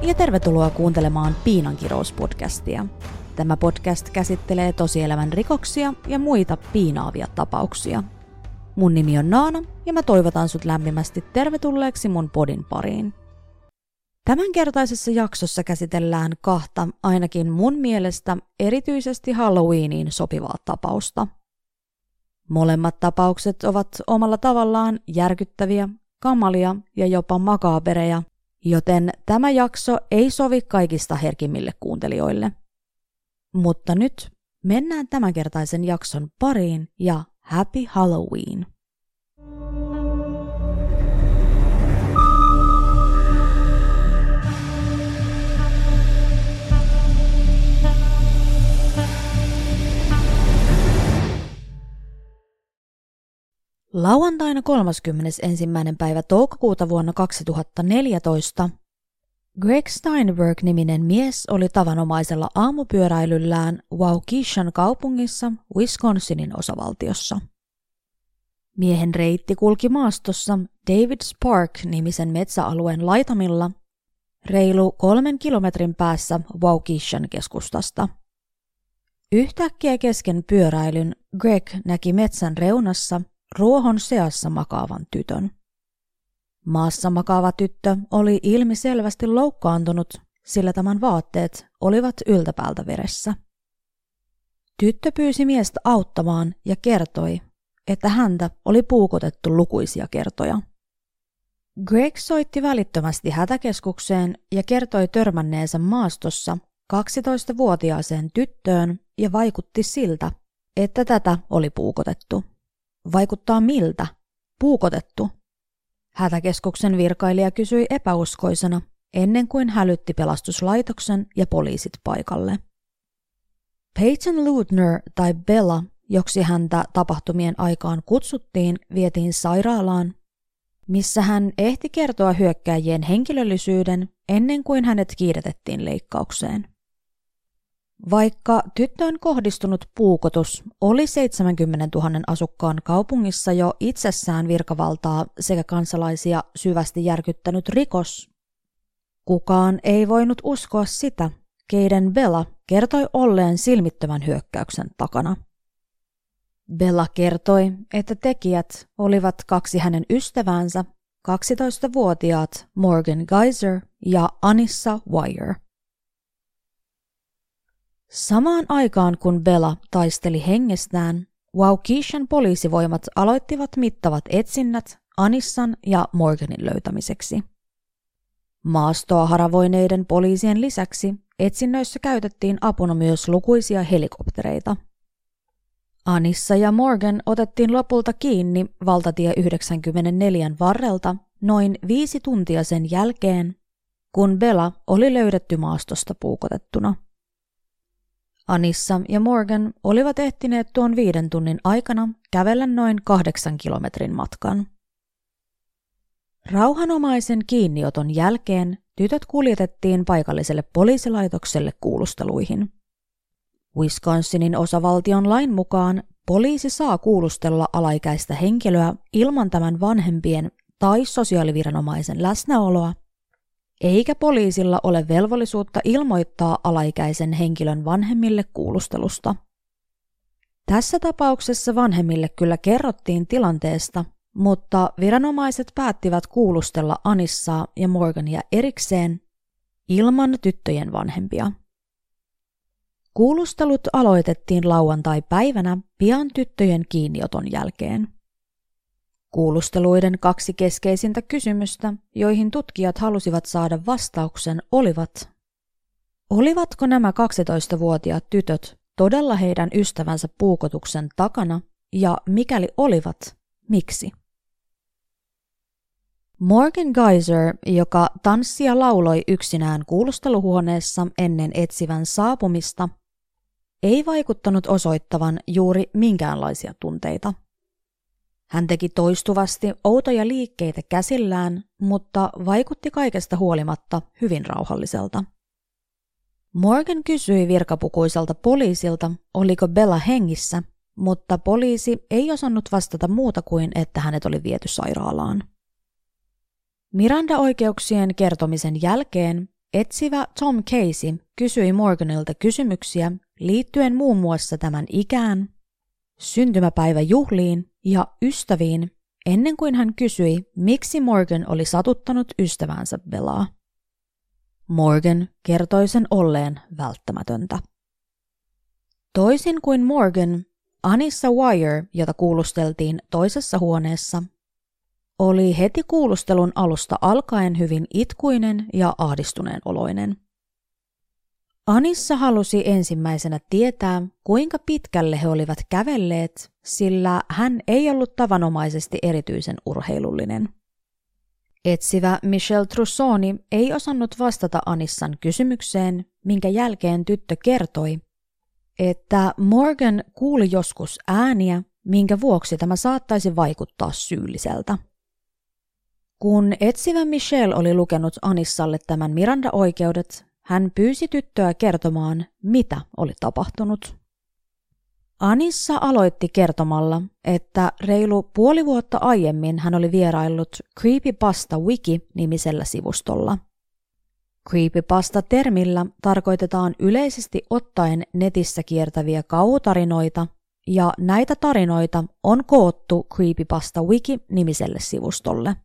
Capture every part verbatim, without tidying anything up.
ja tervetuloa kuuntelemaan Piinankirous-podcastia. Tämä podcast käsittelee tosielämän rikoksia ja muita piinaavia tapauksia. Mun nimi on Naana ja mä toivotan sut lämpimästi tervetulleeksi mun podin pariin. Tämänkertaisessa jaksossa käsitellään kahta ainakin mun mielestä erityisesti Halloweeniin sopivaa tapausta. Molemmat tapaukset ovat omalla tavallaan järkyttäviä, kamalia ja jopa makaabereja, joten tämä jakso ei sovi kaikista herkimmille kuuntelijoille. Mutta nyt mennään tämänkertaisen jakson pariin ja Happy Halloween! Lauantaina kolmaskymmenesensimmäinen päivä toukokuuta vuonna kaksituhattaneljätoista Greg Steinberg-niminen mies oli tavanomaisella aamupyöräilyllään Waukeshan kaupungissa Wisconsinin osavaltiossa. Miehen reitti kulki maastossa David's Park-nimisen metsäalueen laitamilla reilu kolmen kilometrin päässä Waukeshan keskustasta. Yhtäkkiä kesken pyöräilyn Greg näki metsän reunassa ruohon seassa makaavan tytön. Maassa makaava tyttö oli ilmiselvästi loukkaantunut, sillä tämän vaatteet olivat yltäpäältä veressä. Tyttö pyysi miestä auttamaan ja kertoi, että häntä oli puukotettu lukuisia kertoja. Greg soitti välittömästi hätäkeskukseen ja kertoi törmänneensä maastossa kaksitoistavuotiaaseen tyttöön ja vaikutti siltä, että tätä oli puukotettu. Vaikuttaa miltä? Puukotettu. Hätäkeskuksen virkailija kysyi epäuskoisena ennen kuin hälytti pelastuslaitoksen ja poliisit paikalle. Peyton Leutner tai Bella, joksi häntä tapahtumien aikaan kutsuttiin, vietiin sairaalaan, missä hän ehti kertoa hyökkääjien henkilöllisyyden ennen kuin hänet kiiretettiin leikkaukseen. Vaikka tyttöön kohdistunut puukotus oli seitsemänkymmentätuhatta asukkaan kaupungissa jo itsessään virkavaltaa sekä kansalaisia syvästi järkyttänyt rikos, kukaan ei voinut uskoa sitä, keiden Bella kertoi olleen silmittömän hyökkäyksen takana. Bella kertoi, että tekijät olivat kaksi hänen ystäväänsä, kaksitoistavuotiaat Morgan Geyser ja Anissa Weier. Samaan aikaan kun Bella taisteli hengestään, Waukeshan poliisivoimat aloittivat mittavat etsinnät Anissan ja Morganin löytämiseksi. Maastoa haravoineiden poliisien lisäksi etsinnöissä käytettiin apuna myös lukuisia helikoptereita. Anissa ja Morgan otettiin lopulta kiinni valtatie yhdeksänkymmentäneljä varrelta noin viisi tuntia sen jälkeen, kun Bella oli löydetty maastosta puukotettuna. Anissa ja Morgan olivat ehtineet tuon viiden tunnin aikana kävellä noin kahdeksan kilometrin matkan. Rauhanomaisen kiinnioton jälkeen tytöt kuljetettiin paikalliselle poliisilaitokselle kuulusteluihin. Wisconsinin osavaltion lain mukaan poliisi saa kuulustella alaikäistä henkilöä ilman tämän vanhempien tai sosiaaliviranomaisen läsnäoloa, eikä poliisilla ole velvollisuutta ilmoittaa alaikäisen henkilön vanhemmille kuulustelusta. Tässä tapauksessa vanhemmille kyllä kerrottiin tilanteesta, mutta viranomaiset päättivät kuulustella Anissaa ja Morgania erikseen ilman tyttöjen vanhempia. Kuulustelut aloitettiin lauantai-päivänä pian tyttöjen kiinnioton jälkeen. Kuulusteluiden kaksi keskeisintä kysymystä, joihin tutkijat halusivat saada vastauksen, olivat: olivatko nämä kaksitoistavuotiaat tytöt todella heidän ystävänsä puukotuksen takana, ja mikäli olivat, miksi? Morgan Geyser, joka tanssi ja lauloi yksinään kuulusteluhuoneessa ennen etsivän saapumista, ei vaikuttanut osoittavan juuri minkäänlaisia tunteita. Hän teki toistuvasti outoja liikkeitä käsillään, mutta vaikutti kaikesta huolimatta hyvin rauhalliselta. Morgan kysyi virkapukuiselta poliisilta, oliko Bella hengissä, mutta poliisi ei osannut vastata muuta kuin, että hänet oli viety sairaalaan. Miranda-oikeuksien kertomisen jälkeen etsivä Tom Casey kysyi Morganilta kysymyksiä liittyen muun muassa tämän ikään, syntymäpäiväjuhliin ja ystäviin, ennen kuin hän kysyi, miksi Morgan oli satuttanut ystävänsä Bellaa. Morgan kertoi sen olleen välttämätöntä. Toisin kuin Morgan, Anissa Wire, jota kuulusteltiin toisessa huoneessa, oli heti kuulustelun alusta alkaen hyvin itkuinen ja ahdistuneen oloinen. Anissa halusi ensimmäisenä tietää, kuinka pitkälle he olivat kävelleet, sillä hän ei ollut tavanomaisesti erityisen urheilullinen. Etsivä Michelle Trussoni ei osannut vastata Anissan kysymykseen, minkä jälkeen tyttö kertoi, että Morgan kuuli joskus ääniä, minkä vuoksi tämä saattaisi vaikuttaa syylliseltä. Kun etsivä Michelle oli lukenut Anissalle tämän Miranda-oikeudet, hän pyysi tyttöä kertomaan, mitä oli tapahtunut. Anissa aloitti kertomalla, että reilu puoli vuotta aiemmin hän oli vieraillut Creepypasta Wiki-nimisellä sivustolla. Creepypasta-termillä tarkoitetaan yleisesti ottaen netissä kiertäviä kauhutarinoita, ja näitä tarinoita on koottu Creepypasta Wiki-nimiselle sivustolle.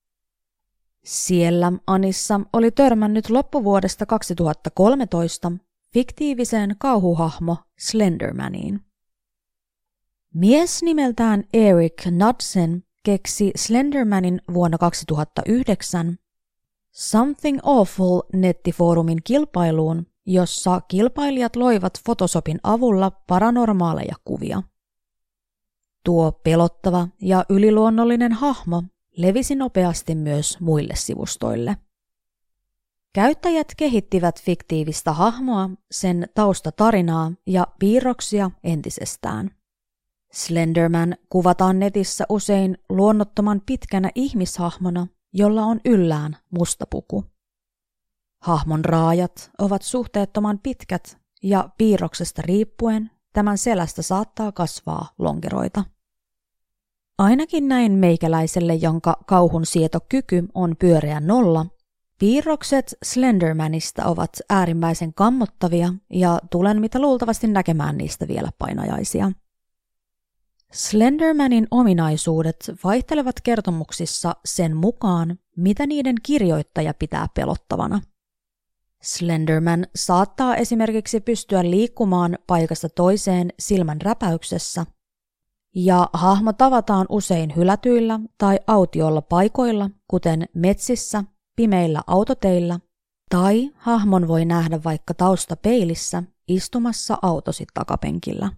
Siellä Anissa oli törmännyt loppuvuodesta kaksituhattakolmetoista fiktiiviseen kauhuhahmo Slendermaniin. Mies nimeltään Eric Knudsen keksi Slendermanin vuonna kaksituhattayhdeksän Something Awful-nettifoorumin kilpailuun, jossa kilpailijat loivat Photoshopin avulla paranormaaleja kuvia. Tuo pelottava ja yliluonnollinen hahmo levisi nopeasti myös muille sivustoille. Käyttäjät kehittivät fiktiivistä hahmoa, sen taustatarinaa ja piirroksia entisestään. Slenderman kuvataan netissä usein luonnottoman pitkänä ihmishahmona, jolla on yllään musta puku. Hahmon raajat ovat suhteettoman pitkät ja piirroksesta riippuen tämän selästä saattaa kasvaa lonkeroita. Ainakin näin meikäläiselle, jonka kauhun sietokyky on pyöreä nolla, piirrokset Slendermanista ovat äärimmäisen kammottavia ja tulen mitä luultavasti näkemään niistä vielä painajaisia. Slendermanin ominaisuudet vaihtelevat kertomuksissa sen mukaan, mitä niiden kirjoittaja pitää pelottavana. Slenderman saattaa esimerkiksi pystyä liikkumaan paikasta toiseen silmän räpäyksessä, ja hahmo tavataan usein hylätyillä tai autioilla paikoilla, kuten metsissä, pimeillä autoteillä, tai hahmon voi nähdä vaikka taustapeilissä istumassa autosi takapenkillä.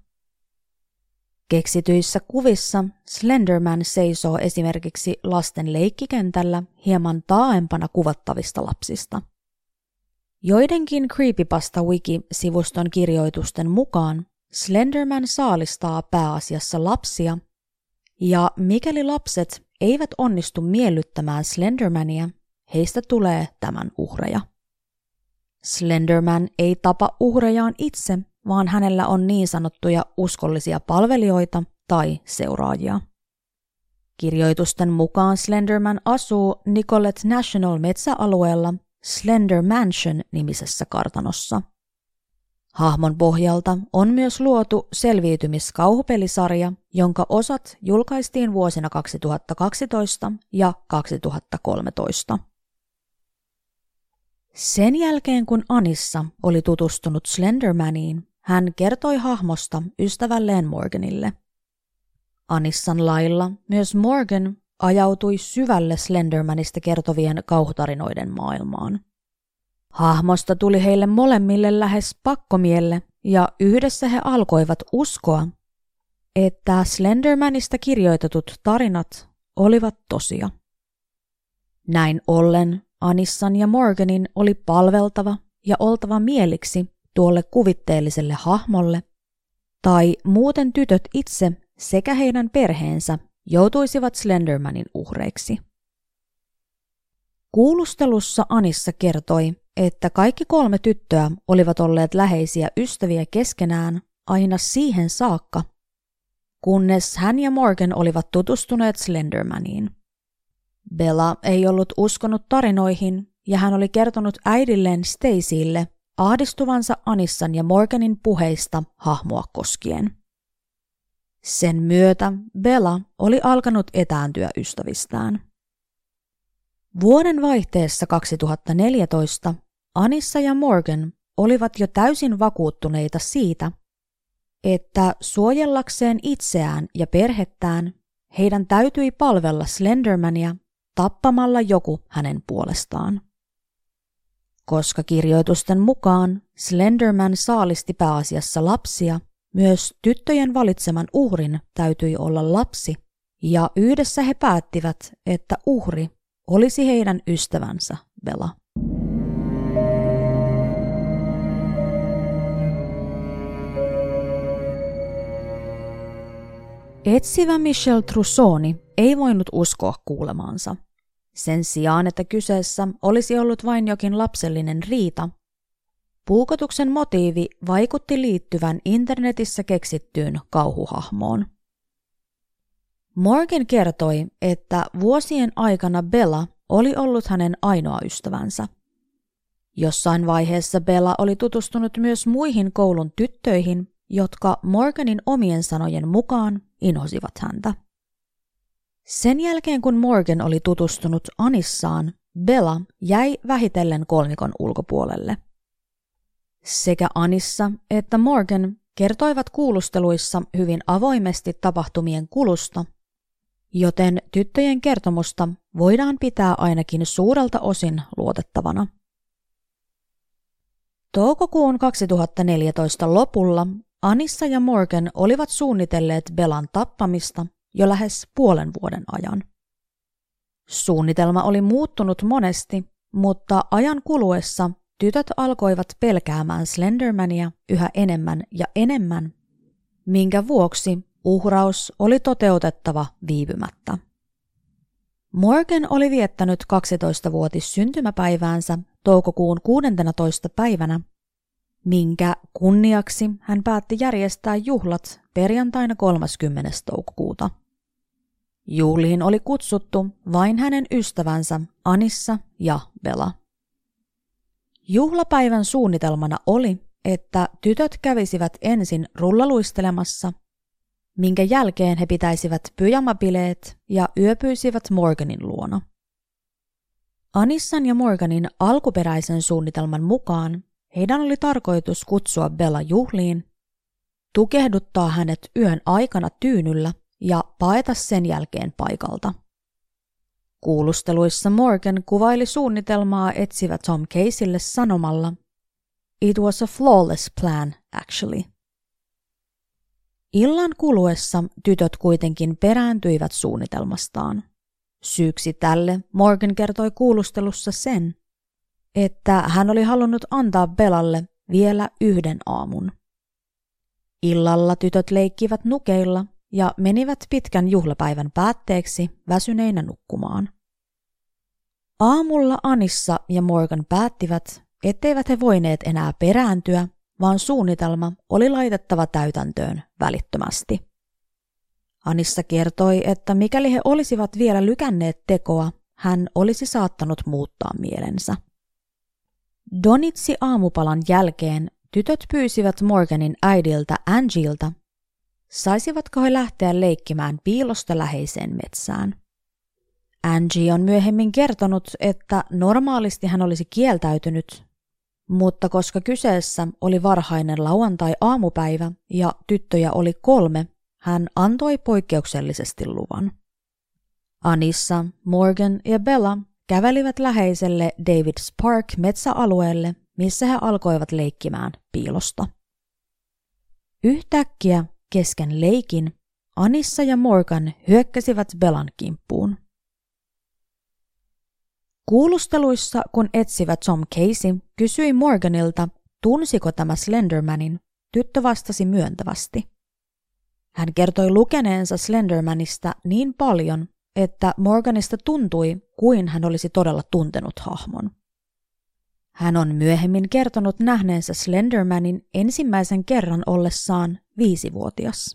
Keksityissä kuvissa Slenderman seisoo esimerkiksi lasten leikkikentällä hieman taaempana kuvattavista lapsista. Joidenkin Creepypasta Wiki-sivuston kirjoitusten mukaan Slenderman saalistaa pääasiassa lapsia, ja mikäli lapset eivät onnistu miellyttämään Slendermania, heistä tulee tämän uhreja. Slenderman ei tapa uhrejaan itse, vaan hänellä on niin sanottuja uskollisia palvelijoita tai seuraajia. Kirjoitusten mukaan Slenderman asuu Nicollet National metsäalueella Slender Mansion-nimisessä kartanossa. Hahmon pohjalta on myös luotu selviytymiskauhupelisarja, jonka osat julkaistiin vuosina kaksituhattakaksitoista ja kaksituhattakolmetoista. Sen jälkeen kun Anissa oli tutustunut Slendermaniin, hän kertoi hahmosta ystävälleen Morganille. Anissan lailla myös Morgan ajautui syvälle Slendermanista kertovien kauhutarinoiden maailmaan. Hahmosta tuli heille molemmille lähes pakkomielle ja yhdessä he alkoivat uskoa, että Slendermanista kirjoitetut tarinat olivat tosia. Näin ollen Anissan ja Morganin oli palveltava ja oltava mieliksi tuolle kuvitteelliselle hahmolle, tai muuten tytöt itse sekä heidän perheensä joutuisivat Slendermanin uhreiksi. Kuulustelussa Anissa kertoi, että kaikki kolme tyttöä olivat olleet läheisiä ystäviä keskenään aina siihen saakka, kunnes hän ja Morgan olivat tutustuneet Slendermaniin. Bella ei ollut uskonut tarinoihin ja hän oli kertonut äidilleen Stacylle ahdistuvansa Anissan ja Morganin puheista hahmoa koskien. Sen myötä Bella oli alkanut etääntyä ystävistään. Vuoden vaihteessa kaksituhattaneljätoista Anissa ja Morgan olivat jo täysin vakuuttuneita siitä, että suojellakseen itseään ja perhettään heidän täytyi palvella Slendermania tappamalla joku hänen puolestaan. Koska kirjoitusten mukaan Slenderman saalisti pääasiassa lapsia, myös tyttöjen valitseman uhrin täytyi olla lapsi, ja yhdessä he päättivät, että uhri olisi heidän ystävänsä Bella. Etsivä Michelle Trussoni ei voinut uskoa kuulemaansa. Sen sijaan, että kyseessä olisi ollut vain jokin lapsellinen riita, puukotuksen motiivi vaikutti liittyvän internetissä keksittyyn kauhuhahmoon. Morgan kertoi, että vuosien aikana Bella oli ollut hänen ainoa ystävänsä. Jossain vaiheessa Bella oli tutustunut myös muihin koulun tyttöihin, jotka Morganin omien sanojen mukaan inhosivat häntä. Sen jälkeen kun Morgan oli tutustunut Anissaan, Bella jäi vähitellen kolmikon ulkopuolelle. Sekä Anissa että Morgan kertoivat kuulusteluissa hyvin avoimesti tapahtumien kulusta, joten tyttöjen kertomusta voidaan pitää ainakin suurelta osin luotettavana. Toukokuun kaksituhattaneljätoista lopulla Anissa ja Morgan olivat suunnitelleet Bellan tappamista jo lähes puolen vuoden ajan. Suunnitelma oli muuttunut monesti, mutta ajan kuluessa tytöt alkoivat pelkäämään Slendermania yhä enemmän ja enemmän, minkä vuoksi uhraus oli toteutettava viipymättä. Morgan oli viettänyt kaksitoistavuotis syntymäpäiväänsä toukokuun kuudentenatoista päivänä, minkä kunniaksi hän päätti järjestää juhlat perjantaina kolmaskymmenes toukokuuta. Juhliin oli kutsuttu vain hänen ystävänsä Anissa ja Bella. Juhlapäivän suunnitelmana oli, että tytöt kävisivät ensin rullaluistelemassa, minkä jälkeen he pitäisivät pyjamabileet ja yöpyisivät Morganin luona. Anissan ja Morganin alkuperäisen suunnitelman mukaan heidän oli tarkoitus kutsua Bella juhliin, tukehduttaa hänet yön aikana tyynyllä ja paeta sen jälkeen paikalta. Kuulusteluissa Morgan kuvaili suunnitelmaa etsivä Tom Caseylle sanomalla, "It was a flawless plan, actually." Illan kuluessa tytöt kuitenkin perääntyivät suunnitelmastaan. Syyksi tälle Morgan kertoi kuulustelussa sen, että hän oli halunnut antaa Bellalle vielä yhden aamun. Illalla tytöt leikkivät nukeilla ja menivät pitkän juhlapäivän päätteeksi väsyneinä nukkumaan. Aamulla Anissa ja Morgan päättivät, etteivät he voineet enää perääntyä, vaan suunnitelma oli laitettava täytäntöön välittömästi. Anissa kertoi, että mikäli he olisivat vielä lykänneet tekoa, hän olisi saattanut muuttaa mielensä. Donitsi aamupalan jälkeen tytöt pyysivät Morganin äidiltä Angilta, saisivatko he lähteä leikkimään piilosta läheiseen metsään. Angie on myöhemmin kertonut, että normaalisti hän olisi kieltäytynyt, mutta koska kyseessä oli varhainen lauantai-aamupäivä ja tyttöjä oli kolme, hän antoi poikkeuksellisesti luvan. Anissa, Morgan ja Bella kävelivät läheiselle Davids Park metsäalueelle, missä he alkoivat leikkimään piilosta. Yhtäkkiä kesken leikin Anissa ja Morgan hyökkäsivät Bellan kimppuun. Kuulusteluissa, kun etsivä Tom Casey kysyi Morganilta, tunsiko tämä Slendermanin, tyttö vastasi myöntävästi. Hän kertoi lukeneensa Slendermanista niin paljon, että Morganista tuntui, kuin hän olisi todella tuntenut hahmon. Hän on myöhemmin kertonut nähneensä Slendermanin ensimmäisen kerran ollessaan viisivuotias.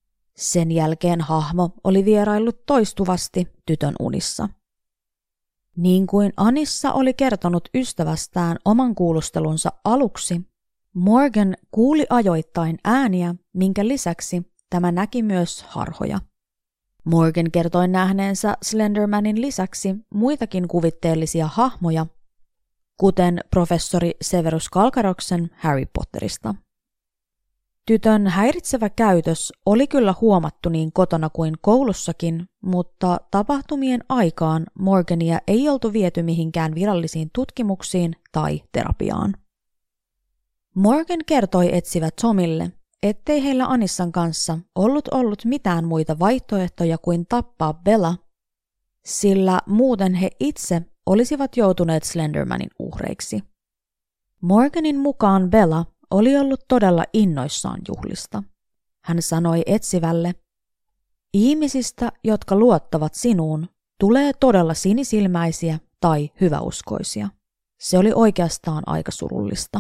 Sen jälkeen hahmo oli vieraillut toistuvasti tytön unissa. Niin kuin Anissa oli kertonut ystävästään oman kuulustelunsa aluksi, Morgan kuuli ajoittain ääniä, minkä lisäksi tämä näki myös harhoja. Morgan kertoi nähneensä Slendermanin lisäksi muitakin kuvitteellisia hahmoja, kuten professori Severus Kalkaroksen Harry Potterista. Tytön häiritsevä käytös oli kyllä huomattu niin kotona kuin koulussakin, mutta tapahtumien aikaan Morgania ei oltu viety mihinkään virallisiin tutkimuksiin tai terapiaan. Morgan kertoi etsivät Tomille, ettei heillä Anissan kanssa ollut ollut mitään muita vaihtoehtoja kuin tappaa Bella, sillä muuten he itse olisivat joutuneet Slendermanin uhreiksi. Morganin mukaan Bella oli ollut todella innoissaan juhlista. Hän sanoi etsivälle, ihmisistä, jotka luottavat sinuun, tulee todella sinisilmäisiä tai hyväuskoisia. Se oli oikeastaan aika surullista.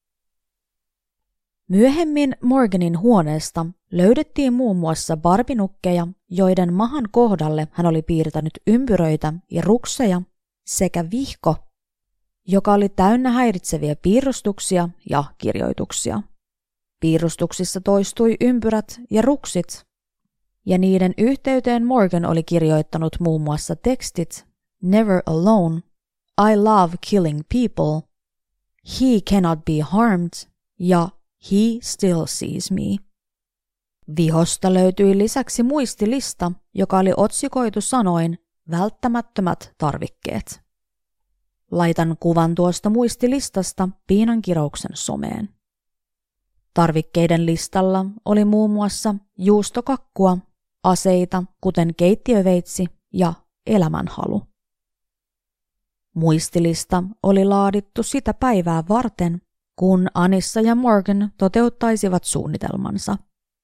Myöhemmin Morganin huoneesta löydettiin muun muassa barbinukkeja, joiden mahan kohdalle hän oli piirtänyt ympyröitä ja rukseja, sekä vihko, joka oli täynnä häiritseviä piirustuksia ja kirjoituksia. Piirustuksissa toistui ympyrät ja ruksit, ja niiden yhteyteen Morgan oli kirjoittanut muun muassa tekstit Never alone, I love killing people, He cannot be harmed ja He still sees me. Vihosta löytyi lisäksi muistilista, joka oli otsikoitu sanoin välttämättömät tarvikkeet. Laitan kuvan tuosta muistilistasta Piinankirouksen someen. Tarvikkeiden listalla oli muun muassa juustokakkua, aseita kuten keittiöveitsi ja elämänhalu. Muistilista oli laadittu sitä päivää varten, kun Anissa ja Morgan toteuttaisivat suunnitelmansa.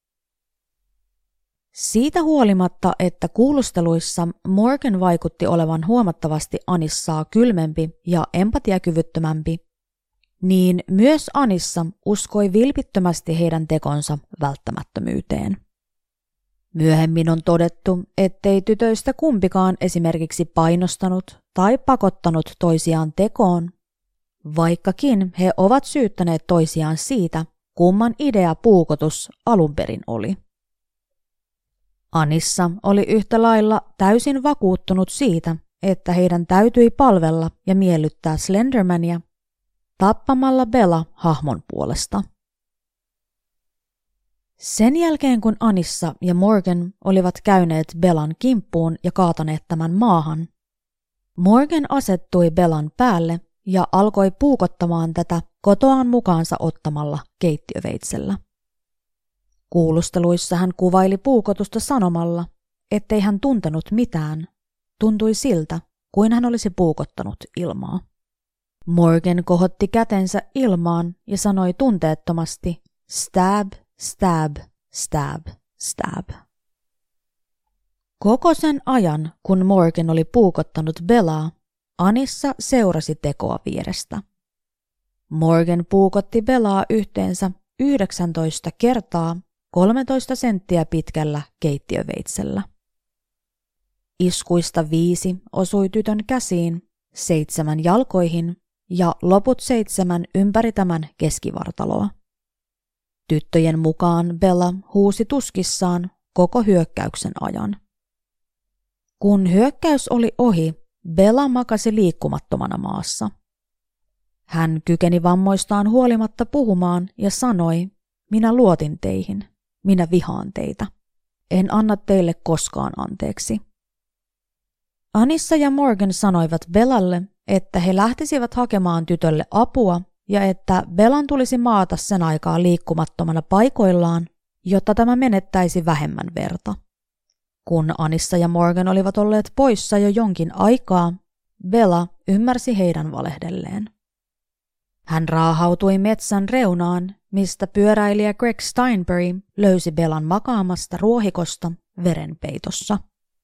Siitä huolimatta, että kuulusteluissa Morgan vaikutti olevan huomattavasti Anissaa kylmempi ja empatiakyvyttömämpi, niin myös Anissa uskoi vilpittömästi heidän tekonsa välttämättömyyteen. Myöhemmin on todettu, ettei tytöistä kumpikaan esimerkiksi painostanut tai pakottanut toisiaan tekoon, vaikkakin he ovat syyttäneet toisiaan siitä, kumman idea puukotus alun perin oli. Anissa oli yhtä lailla täysin vakuuttunut siitä, että heidän täytyi palvella ja miellyttää Slendermania tappamalla Bella hahmon puolesta. Sen jälkeen kun Anissa ja Morgan olivat käyneet Bellan kimppuun ja kaataneet tämän maahan, Morgan asettui Bellan päälle ja alkoi puukottamaan tätä kotoaan mukaansa ottamalla keittiöveitsellä. Kuulusteluissa hän kuvaili puukotusta sanomalla, ettei hän tuntenut mitään. Tuntui siltä, kuin hän olisi puukottanut ilmaa. Morgan kohotti kätensä ilmaan ja sanoi tunteettomasti stab, stab, stab, stab. Koko sen ajan, kun Morgan oli puukottanut Bellaa, Anissa seurasi tekoa vierestä. Morgan puukotti Bellaa yhteensä yhdeksäntoista kertaa kolmetoista senttiä pitkällä keittiöveitsellä. Iskuista viisi osui tytön käsiin, seitsemän jalkoihin ja loput seitsemän ympäri tämän keskivartaloa. Tyttöjen mukaan Bella huusi tuskissaan koko hyökkäyksen ajan. Kun hyökkäys oli ohi, Bella makasi liikkumattomana maassa. Hän kykeni vammoistaan huolimatta puhumaan ja sanoi, minä luotin teihin, minä vihaan teitä. En anna teille koskaan anteeksi. Anissa ja Morgan sanoivat Bellalle, että he lähtisivät hakemaan tytölle apua ja että Bellan tulisi maata sen aikaa liikkumattomana paikoillaan, jotta tämä menettäisi vähemmän verta. Kun Anissa ja Morgan olivat olleet poissa jo jonkin aikaa, Bella ymmärsi heidän valehdelleen. Hän raahautui metsän reunaan, mistä pyöräilijä Greg Steinberg löysi Bellan makaamasta ruohikosta verenpeitossa.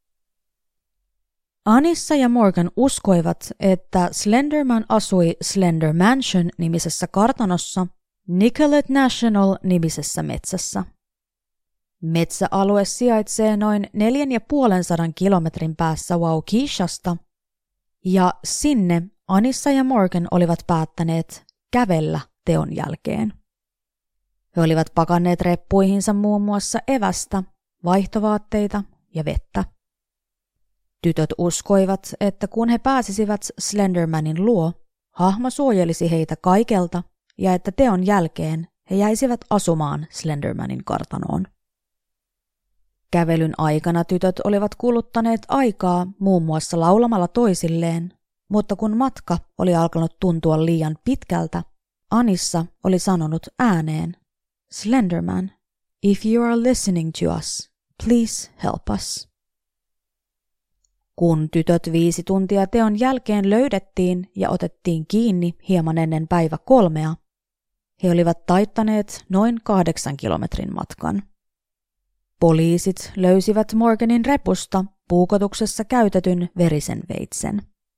Anissa ja Morgan uskoivat, että Slenderman asui Slender Mansion-nimisessä kartanossa Nicolet National-nimisessä metsässä. Metsäalue sijaitsee noin neljän ja puolen sadan kilometrin päässä Waukeshasta Ja sinne Anissa ja Morgan olivat päättäneet kävellä teon jälkeen. He olivat pakanneet reppuihinsa muun muassa evästä, vaihtovaatteita ja vettä. Tytöt uskoivat, että kun he pääsisivät Slendermanin luo, hahmo suojelisi heitä kaikelta ja että teon jälkeen he jäisivät asumaan Slendermanin kartanoon. Kävelyn aikana tytöt olivat kuluttaneet aikaa muun muassa laulamalla toisilleen, mutta kun matka oli alkanut tuntua liian pitkältä, Anissa oli sanonut ääneen, "Slenderman, if you are listening to us, please help us." Kun tytöt viisi tuntia teon jälkeen löydettiin ja otettiin kiinni hieman ennen päivä kolmea, he olivat taittaneet noin kahdeksan kilometrin matkan. Poliisit löysivät Morganin repusta puukotuksessa käytetyn verisen veitsen.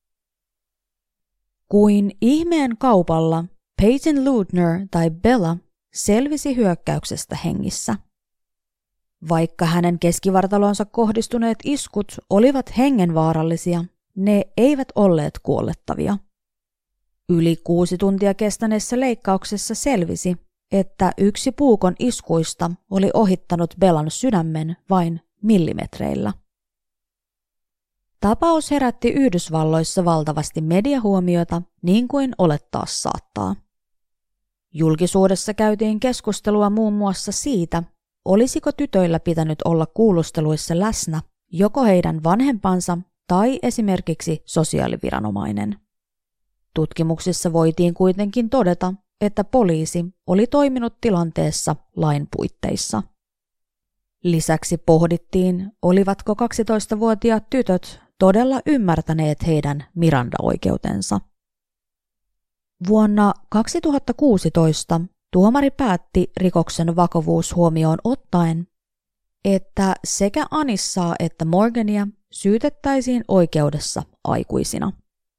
Kuin ihmeen kaupalla Peyton Leutner tai Bella selvisi hyökkäyksestä hengissä. Vaikka hänen keskivartalonsa kohdistuneet iskut olivat hengenvaarallisia, ne eivät olleet kuollettavia. Yli kuusi tuntia kestäneessä leikkauksessa selvisi, että yksi puukon iskuista oli ohittanut Bellan sydämen vain millimetreillä. Tapaus herätti Yhdysvalloissa valtavasti mediahuomiota, niin kuin olettaa saattaa. Julkisuudessa käytiin keskustelua muun muassa siitä, olisiko tytöillä pitänyt olla kuulusteluissa läsnä joko heidän vanhempansa tai esimerkiksi sosiaaliviranomainen. Tutkimuksissa voitiin kuitenkin todeta, että poliisi oli toiminut tilanteessa lain puitteissa. Lisäksi pohdittiin, olivatko kaksitoistavuotiaat tytöt todella ymmärtäneet heidän Miranda-oikeutensa. Vuonna kaksituhattakuusitoista tuomari päätti rikoksen vakavuus huomioon ottaen, että sekä Anissaa että Morgania syytettäisiin oikeudessa aikuisina.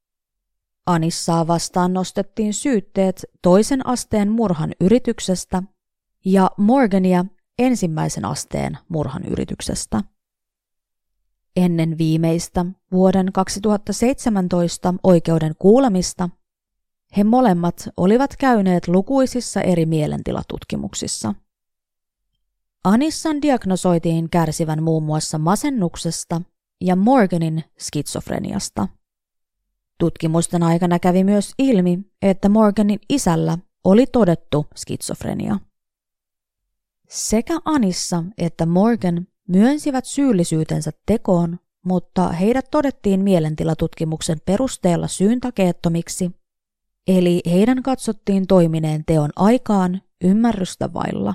Anissaa vastaan nostettiin syytteet toisen asteen murhan yrityksestä ja Morgania ensimmäisen asteen murhan yrityksestä. Ennen viimeistä vuoden kaksituhattaseitsemäntoista oikeuden kuulemista he molemmat olivat käyneet lukuisissa eri mielentilatutkimuksissa. Anissan diagnosoitiin kärsivän muun muassa masennuksesta ja Morganin skitsofreniasta. Tutkimusten aikana kävi myös ilmi, että Morganin isällä oli todettu skitsofrenia. Sekä Anissa että Morgan myönsivät syyllisyytensä tekoon, mutta heidät todettiin mielentilatutkimuksen perusteella syyntakeettomiksi, eli heidän katsottiin toimineen teon aikaan ymmärrystä vailla.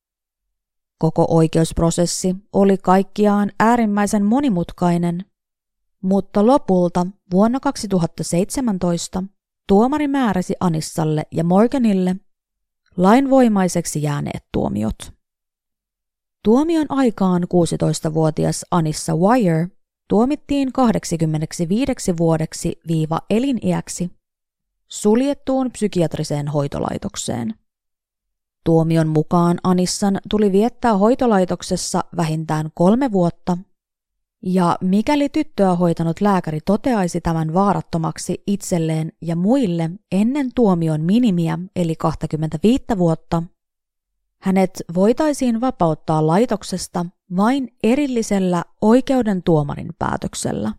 Koko oikeusprosessi oli kaikkiaan äärimmäisen monimutkainen, mutta lopulta vuonna kaksituhattaseitsemäntoista tuomari määräsi Anissalle ja Morganille lainvoimaiseksi jääneet tuomiot. Tuomion aikaan kuusitoistavuotias Anissa Weier tuomittiin kahdeksankymmentäviisi vuodeksi viiva eliniäksi suljettuun psykiatriseen hoitolaitokseen. Tuomion mukaan Anissan tuli viettää hoitolaitoksessa vähintään kolme vuotta, ja mikäli tyttöä hoitanut lääkäri toteaisi tämän vaarattomaksi itselleen ja muille ennen tuomion minimiä eli kaksikymmentäviisi vuotta, hänet voitaisiin vapauttaa laitoksesta vain erillisellä oikeuden tuomarin päätöksellä.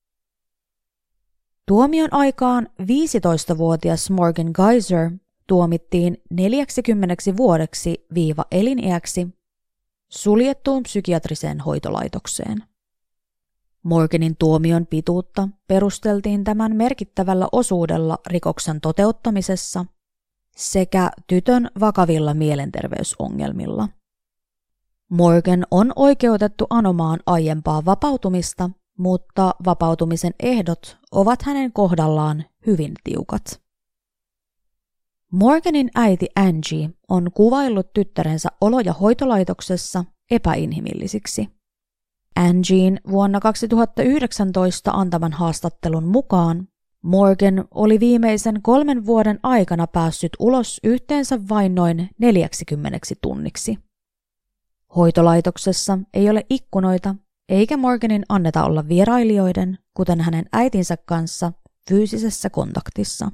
Tuomion aikaan viisitoistavuotias Morgan Geyser tuomittiin neljäkymmentä vuodeksi viiva eliniäksi suljettuun psykiatriseen hoitolaitokseen. Morganin tuomion pituutta perusteltiin tämän merkittävällä osuudella rikoksen toteuttamisessa sekä tytön vakavilla mielenterveysongelmilla. Morgan on oikeutettu anomaan aiempaa vapautumista, mutta vapautumisen ehdot ovat hänen kohdallaan hyvin tiukat. Morganin äiti Angie on kuvaillut tyttärensä oloja hoitolaitoksessa epäinhimillisiksi. Angien vuonna kaksituhattayhdeksäntoista antaman haastattelun mukaan Morgan oli viimeisen kolmen vuoden aikana päässyt ulos yhteensä vain noin neljäkymmentä tunniksi. Hoitolaitoksessa ei ole ikkunoita, eikä Morganin anneta olla vierailijoiden, kuten hänen äitinsä kanssa, fyysisessä kontaktissa.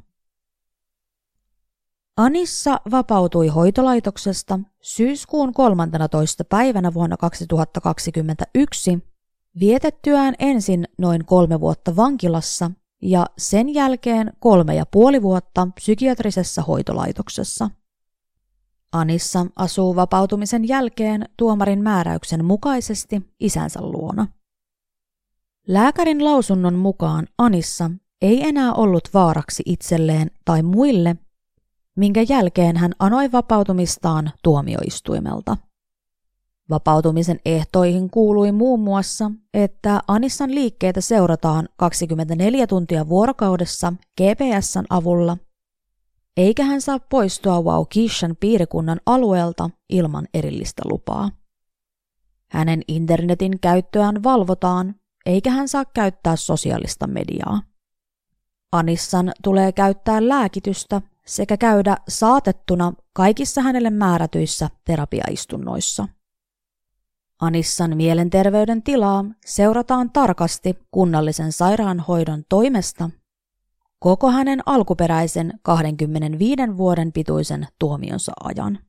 Anissa vapautui hoitolaitoksesta syyskuun kolmanteenatoista päivänä vuonna kaksituhattakaksikymmentäyksi vietettyään ensin noin kolme vuotta vankilassa ja sen jälkeen kolme ja puoli vuotta psykiatrisessa hoitolaitoksessa. Anissa asuu vapautumisen jälkeen tuomarin määräyksen mukaisesti isänsä luona. Lääkärin lausunnon mukaan Anissa ei enää ollut vaaraksi itselleen tai muille, minkä jälkeen hän anoi vapautumistaan tuomioistuimelta. Vapautumisen ehtoihin kuului muun muassa, että Anissan liikkeitä seurataan kaksikymmentäneljä tuntia vuorokaudessa G P S:n avulla, eikä hän saa poistua Waukeshan piirikunnan alueelta ilman erillistä lupaa. Hänen internetin käyttöään valvotaan, eikä hän saa käyttää sosiaalista mediaa. Anissan tulee käyttää lääkitystä sekä käydä saatettuna kaikissa hänelle määrätyissä terapiaistunnoissa. Anissan mielenterveyden tilaa seurataan tarkasti kunnallisen sairaanhoidon toimesta koko hänen alkuperäisen kaksikymmentäviisi vuoden pituisen tuomionsa ajan.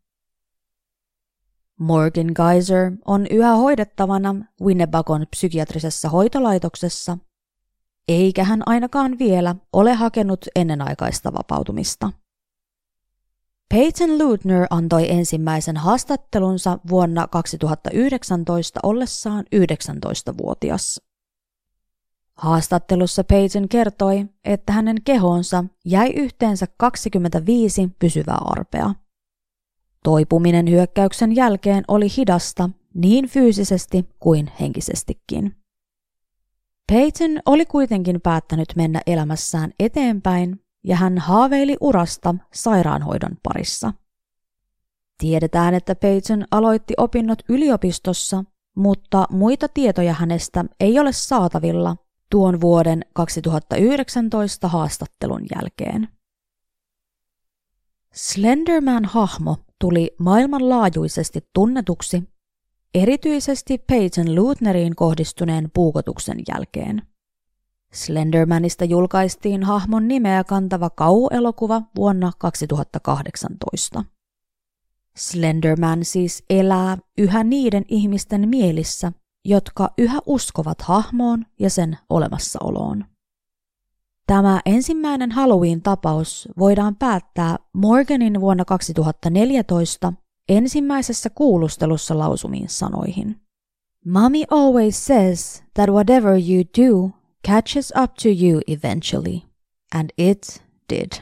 Morgan Geyser on yhä hoidettavana Winnebagon psykiatrisessa hoitolaitoksessa, eikä hän ainakaan vielä ole hakenut ennenaikaista vapautumista. Peyton Leutner antoi ensimmäisen haastattelunsa vuonna kaksituhattayhdeksäntoista ollessaan yhdeksäntoistavuotias. Haastattelussa Peyton kertoi, että hänen kehonsa jäi yhteensä kaksikymmentäviisi pysyvää arpea. Toipuminen hyökkäyksen jälkeen oli hidasta niin fyysisesti kuin henkisestikin. Peyton oli kuitenkin päättänyt mennä elämässään eteenpäin ja hän haaveili urasta sairaanhoidon parissa. Tiedetään, että Peyton aloitti opinnot yliopistossa, mutta muita tietoja hänestä ei ole saatavilla tuon vuoden kaksituhattayhdeksäntoista haastattelun jälkeen. Slenderman-hahmo tuli maailmanlaajuisesti tunnetuksi, erityisesti Peyton Leutneriin kohdistuneen puukotuksen jälkeen. Slendermanista julkaistiin hahmon nimeä kantava kauhuelokuva vuonna kaksituhattakahdeksantoista. Slenderman siis elää yhä niiden ihmisten mielissä, jotka yhä uskovat hahmoon ja sen olemassaoloon. Tämä ensimmäinen Halloween-tapaus voidaan päättää Morganin vuonna kaksituhattaneljätoista ensimmäisessä kuulustelussa lausumiin sanoihin. Mommy always says that whatever you do catches up to you eventually, and it did.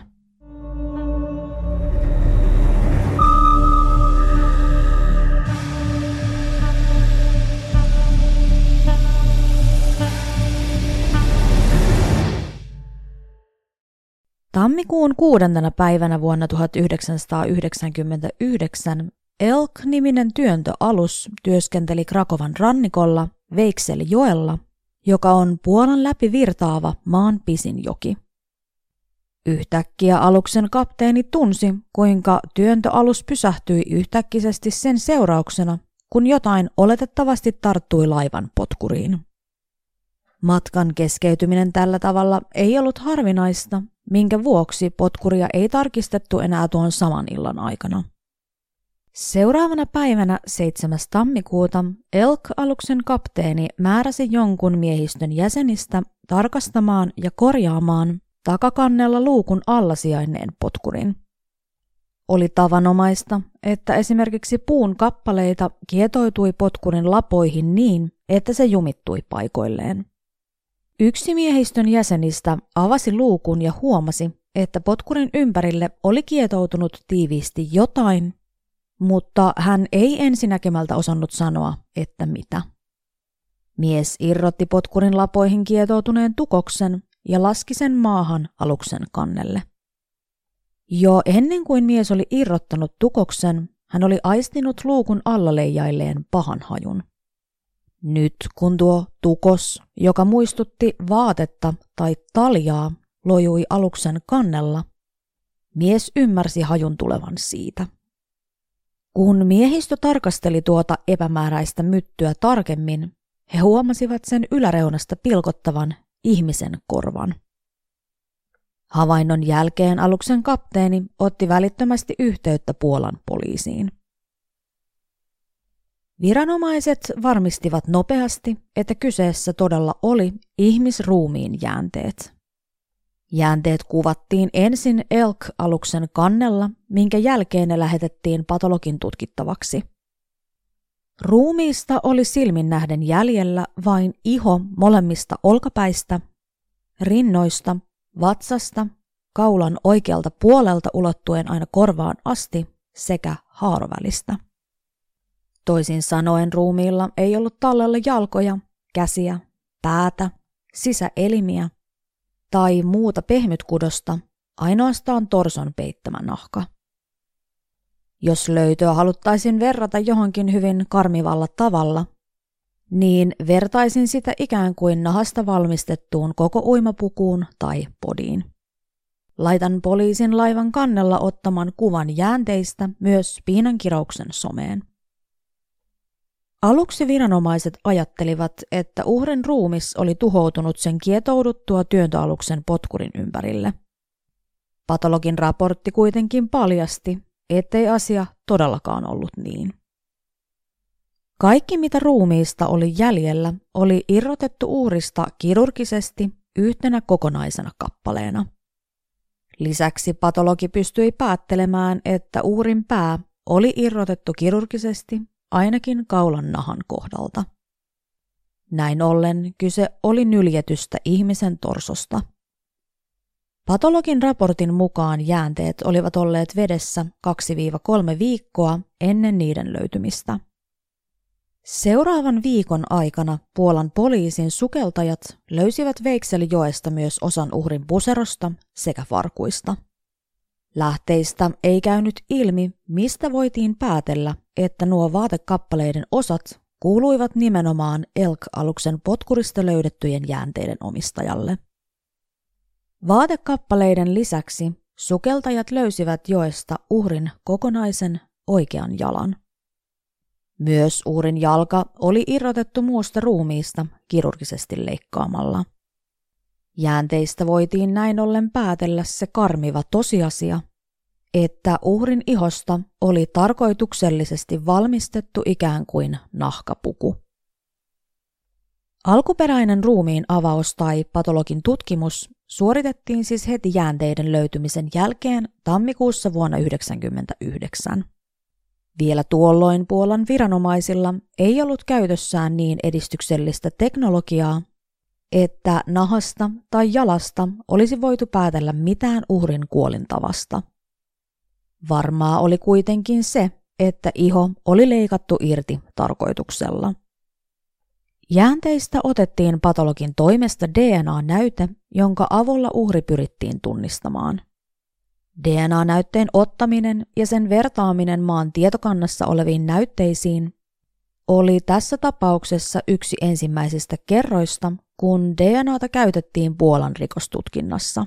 Tammikuun kuudentena päivänä vuonna tuhatyhdeksänsataayhdeksänkymmentäyhdeksän Elk-niminen työntöalus työskenteli Krakowan rannikolla Veiksel-joella, joka on Puolan läpi virtaava maan pisin joki. Yhtäkkiä aluksen kapteeni tunsi, kuinka työntöalus pysähtyi yhtäkkisesti sen seurauksena, kun jotain oletettavasti tarttui laivan potkuriin. Matkan keskeytyminen tällä tavalla ei ollut harvinaista, minkä vuoksi potkuria ei tarkistettu enää tuon saman illan aikana. Seuraavana päivänä seitsemäs tammikuuta Elk-aluksen kapteeni määräsi jonkun miehistön jäsenistä tarkastamaan ja korjaamaan takakannella luukun alla sijainneen potkurin. Oli tavanomaista, että esimerkiksi puun kappaleita kietoitui potkurin lapoihin niin, että se jumittui paikoilleen. Yksi miehistön jäsenistä avasi luukun ja huomasi, että potkurin ympärille oli kietoutunut tiiviisti jotain, mutta hän ei ensinäkemältä osannut sanoa, että mitä. Mies irrotti potkurin lapoihin kietoutuneen tukoksen ja laski sen maahan aluksen kannelle. Jo ennen kuin mies oli irrottanut tukoksen, hän oli aistinut luukun alla leijailleen pahan hajun. Nyt kun tuo tukos, joka muistutti vaatetta tai taljaa, lojui aluksen kannella, mies ymmärsi hajun tulevan siitä. Kun miehistö tarkasteli tuota epämääräistä myttyä tarkemmin, he huomasivat sen yläreunasta pilkottavan ihmisen korvan. Havainnon jälkeen aluksen kapteeni otti välittömästi yhteyttä Puolan poliisiin. Viranomaiset varmistivat nopeasti, että kyseessä todella oli ihmisruumiin jäänteet. Jäänteet kuvattiin ensin Elk-aluksen kannella, minkä jälkeen ne lähetettiin patologin tutkittavaksi. Ruumiista oli silmin nähden jäljellä vain iho molemmista olkapäistä, rinnoista, vatsasta, kaulan oikealta puolelta ulottuen aina korvaan asti sekä haarovälistä. Toisin sanoen ruumiilla ei ollut tallella jalkoja, käsiä, päätä, sisäelimiä tai muuta pehmytkudosta, ainoastaan torson peittämä nahka. Jos löytöä haluttaisiin verrata johonkin hyvin karmivalla tavalla, niin vertaisin sitä ikään kuin nahasta valmistettuun koko uimapukuun tai podiin. Laitan poliisin laivan kannella ottaman kuvan jäänteistä myös piinankirouksen someen. Aluksi viranomaiset ajattelivat, että uhrin ruumis oli tuhoutunut sen kietouduttua työntöaluksen potkurin ympärille. Patologin raportti kuitenkin paljasti, ettei asia todellakaan ollut niin. Kaikki, mitä ruumiista oli jäljellä, oli irrotettu uhrista kirurgisesti yhtenä kokonaisena kappaleena. Lisäksi patologi pystyi päättelemään, että uhrin pää oli irrotettu kirurgisesti ainakin kaulan nahan kohdalta. Näin ollen kyse oli nyljetystä ihmisen torsosta. Patologin raportin mukaan jäänteet olivat olleet vedessä kaksi kolme viikkoa ennen niiden löytymistä. Seuraavan viikon aikana Puolan poliisin sukeltajat löysivät Veikselijoesta myös osan uhrin puserosta sekä farkuista. Lähteistä ei käynyt ilmi, mistä voitiin päätellä, että nuo vaatekappaleiden osat kuuluivat nimenomaan Elk-aluksen potkurista löydettyjen jäänteiden omistajalle. Vaatekappaleiden lisäksi sukeltajat löysivät joesta uhrin kokonaisen oikean jalan. Myös uhrin jalka oli irrotettu muusta ruumiista kirurgisesti leikkaamalla. Jäänteistä voitiin näin ollen päätellä se karmiva tosiasia, että uhrin ihosta oli tarkoituksellisesti valmistettu ikään kuin nahkapuku. Alkuperäinen ruumiin avaus tai patologin tutkimus suoritettiin siis heti jäänteiden löytymisen jälkeen tammikuussa vuonna yhdeksänkymmentäyhdeksän. Vielä tuolloin Puolan viranomaisilla ei ollut käytössään niin edistyksellistä teknologiaa, että nahasta tai jalasta olisi voitu päätellä mitään uhrin kuolintavasta. Varmaa oli kuitenkin se, että iho oli leikattu irti tarkoituksella. Jäänteistä otettiin patologin toimesta D N A-näyte, jonka avulla uhri pyrittiin tunnistamaan. D N A-näytteen ottaminen ja sen vertaaminen maan tietokannassa oleviin näytteisiin oli tässä tapauksessa yksi ensimmäisistä kerroista, kun D N A:ta käytettiin Puolan rikostutkinnassa.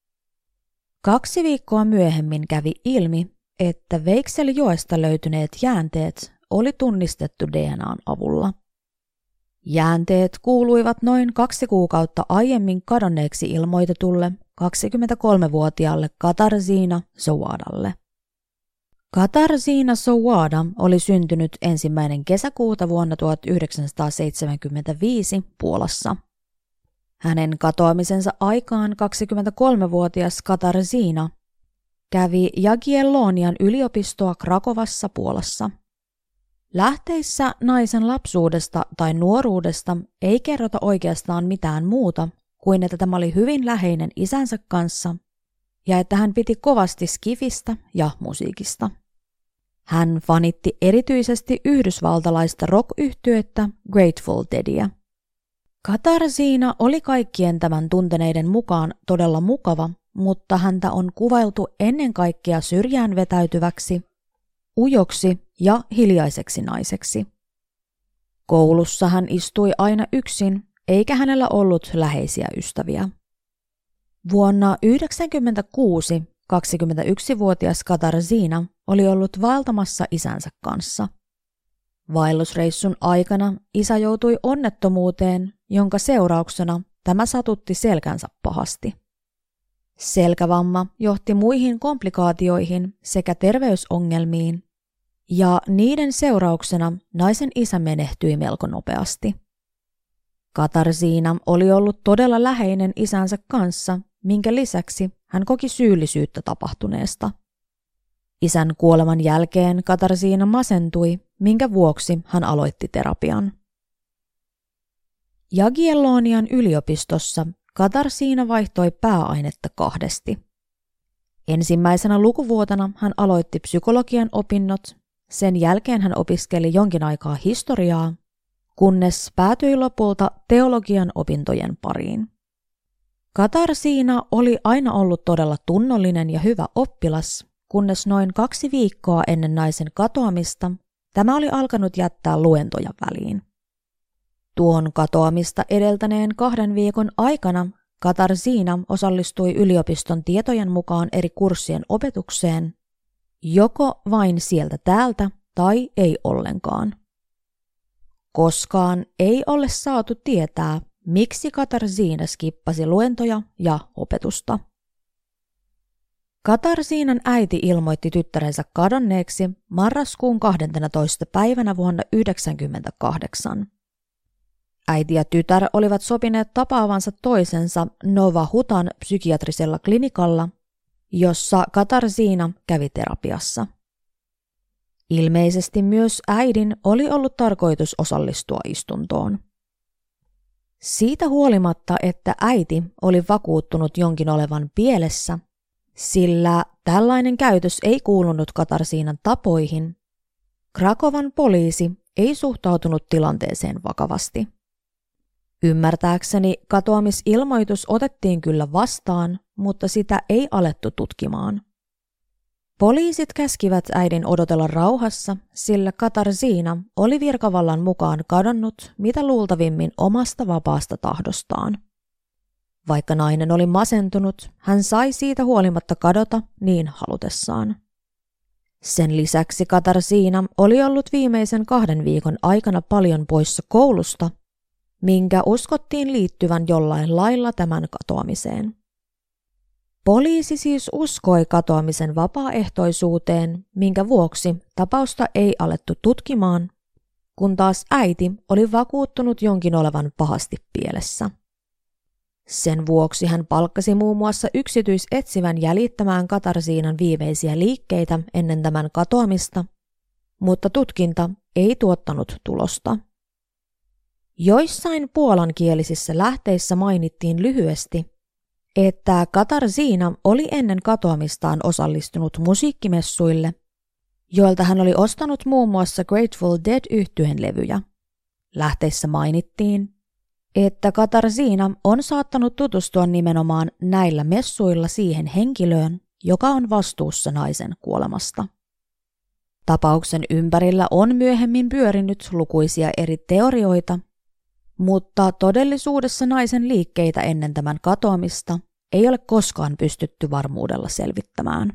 Kaksi viikkoa myöhemmin kävi ilmi, että Veikselijoesta löytyneet jäänteet oli tunnistettu D N A:n avulla. Jäänteet kuuluivat noin kaksi kuukautta aiemmin kadonneeksi ilmoitetulle kaksikymmentäkolmevuotiaalle Katarzyna Sowadalle. Katarzyna Sowada oli syntynyt ensimmäinen kesäkuuta vuonna tuhatyhdeksänsataaseitsemänkymmentäviisi Puolassa. Hänen katoamisensa aikaan kaksikymmentäkolmevuotias Katarzyna kävi Jagiellonian yliopistoa Krakovassa Puolassa. Lähteissä naisen lapsuudesta tai nuoruudesta ei kerrota oikeastaan mitään muuta kuin että tämä oli hyvin läheinen isänsä kanssa ja että hän piti kovasti skifistä ja musiikista. Hän fanitti erityisesti yhdysvaltalaista rock-yhtyettä Grateful Deadia. Katarzyna oli kaikkien tämän tunteneiden mukaan todella mukava, mutta häntä on kuvailtu ennen kaikkea syrjään vetäytyväksi, ujoksi ja hiljaiseksi naiseksi. Koulussa hän istui aina yksin, eikä hänellä ollut läheisiä ystäviä. Vuonna yhdeksänkymmentäkuusi kaksikymmentäyksivuotias Katarzyna oli ollut vaeltamassa isänsä kanssa. Vaellusreissun aikana isä joutui onnettomuuteen, jonka seurauksena tämä satutti selkänsä pahasti. Selkävamma johti muihin komplikaatioihin sekä terveysongelmiin, ja niiden seurauksena naisen isä menehtyi melko nopeasti. Katarzyna oli ollut todella läheinen isänsä kanssa, minkä lisäksi hän koki syyllisyyttä tapahtuneesta. Isän kuoleman jälkeen Katarzyna masentui, minkä vuoksi hän aloitti terapian. Jagiellonian yliopistossa Katarzyna vaihtoi pääainetta kahdesti. Ensimmäisenä lukuvuotena hän aloitti psykologian opinnot, sen jälkeen hän opiskeli jonkin aikaa historiaa, kunnes päätyi lopulta teologian opintojen pariin. Katarzyna oli aina ollut todella tunnollinen ja hyvä oppilas, kunnes noin kaksi viikkoa ennen naisen katoamista tämä oli alkanut jättää luentoja väliin. Tuon katoamista edeltäneen kahden viikon aikana Katarzyna osallistui yliopiston tietojen mukaan eri kurssien opetukseen, joko vain sieltä täältä tai ei ollenkaan. Koskaan ei ole saatu tietää, miksi Katarzyna skippasi luentoja ja opetusta. Katarzynan äiti ilmoitti tyttärensä kadonneeksi marraskuun kahdenteentoista päivänä vuonna yhdeksänkymmentäkahdeksan. Äiti ja tytär olivat sopineet tapaavansa toisensa Nova Hutan psykiatrisella klinikalla, jossa Katarzyna kävi terapiassa. Ilmeisesti myös äidin oli ollut tarkoitus osallistua istuntoon. Siitä huolimatta, että äiti oli vakuuttunut jonkin olevan pielessä, sillä tällainen käytös ei kuulunut Katarzynan tapoihin, Krakowan poliisi ei suhtautunut tilanteeseen vakavasti. Ymmärtääkseni katoamisilmoitus otettiin kyllä vastaan, mutta sitä ei alettu tutkimaan. Poliisit käskivät äidin odotella rauhassa, sillä Katarzyna oli virkavallan mukaan kadonnut mitä luultavimmin omasta vapaasta tahdostaan. Vaikka nainen oli masentunut, hän sai siitä huolimatta kadota niin halutessaan. Sen lisäksi Katarzyna oli ollut viimeisen kahden viikon aikana paljon poissa koulusta, minkä uskottiin liittyvän jollain lailla tämän katoamiseen. Poliisi siis uskoi katoamisen vapaaehtoisuuteen, minkä vuoksi tapausta ei alettu tutkimaan, kun taas äiti oli vakuuttunut jonkin olevan pahasti pielessä. Sen vuoksi hän palkkasi muun muassa yksityisetsivän jäljittämään Katarzynan viimeisiä liikkeitä ennen tämän katoamista, mutta tutkinta ei tuottanut tulosta. Joissain puolankielisissä lähteissä mainittiin lyhyesti, että Katarzyna oli ennen katoamistaan osallistunut musiikkimessuille, joilta hän oli ostanut muun muassa Grateful Dead-yhtyeen levyjä. Lähteissä mainittiin, että Katarzyna on saattanut tutustua nimenomaan näillä messuilla siihen henkilöön, joka on vastuussa naisen kuolemasta. Tapauksen ympärillä on myöhemmin pyörinyt lukuisia eri teorioita, mutta todellisuudessa naisen liikkeitä ennen tämän katoamista ei ole koskaan pystytty varmuudella selvittämään.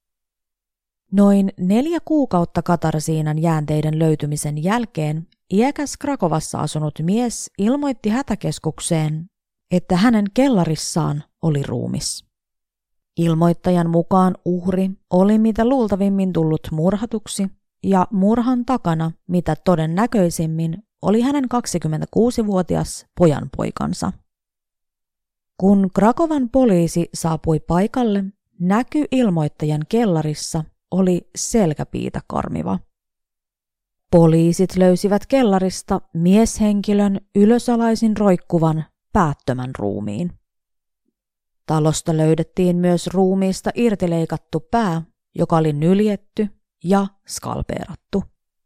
Noin neljä kuukautta Katarzynan jäänteiden löytymisen jälkeen iäkäs Krakovassa asunut mies ilmoitti hätäkeskukseen, että hänen kellarissaan oli ruumis. Ilmoittajan mukaan uhri oli mitä luultavimmin tullut murhatuksi ja murhan takana mitä todennäköisimmin oli hänen kaksikymmentäkuusivuotias pojanpoikansa. Kun Krakowan poliisi saapui paikalle, näky ilmoittajan kellarissa oli selkäpiitä karmiva. Poliisit löysivät kellarista mieshenkilön ylösalaisin roikkuvan päättömän ruumiin. Talosta löydettiin myös ruumiista irtileikattu pää, joka oli nyljetty ja skalpeerattu.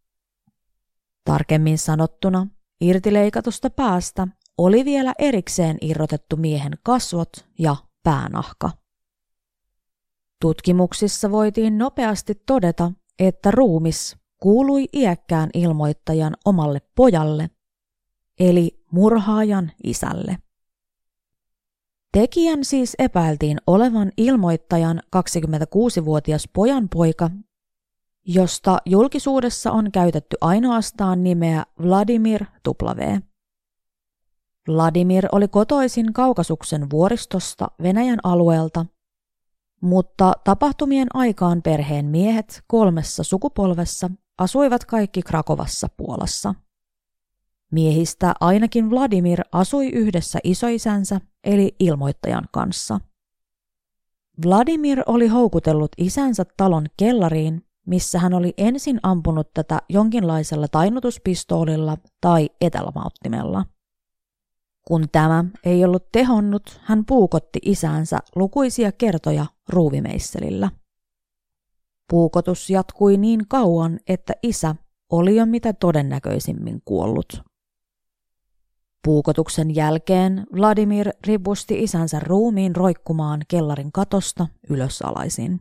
Tarkemmin sanottuna, irtileikatusta päästä oli vielä erikseen irrotettu miehen kasvot ja päänahka. Tutkimuksissa voitiin nopeasti todeta, että ruumis kuului iäkkään ilmoittajan omalle pojalle, eli murhaajan isälle. Tekijän siis epäiltiin olevan ilmoittajan kaksikymmentäkuusivuotias pojanpoika, josta julkisuudessa on käytetty ainoastaan nimeä Vladimir W. Vladimir oli kotoisin Kaukasuksen vuoristosta Venäjän alueelta Mutta tapahtumien aikaan perheen miehet kolmessa sukupolvessa asuivat kaikki Krakovassa, Puolassa. Miehistä ainakin Vladimir asui yhdessä isoisänsä eli ilmoittajan kanssa. Vladimir oli houkutellut isänsä talon kellariin, missä hän oli ensin ampunut tätä jonkinlaisella tainnutuspistoolilla tai etelamauttimella. Kun tämä ei ollut tehonnut, hän puukotti isäänsä lukuisia kertoja ruuvimeisselillä. Puukotus jatkui niin kauan, että isä oli jo mitä todennäköisimmin kuollut. Puukotuksen jälkeen Vladimir ripusti isänsä ruumiin roikkumaan kellarin katosta ylösalaisin.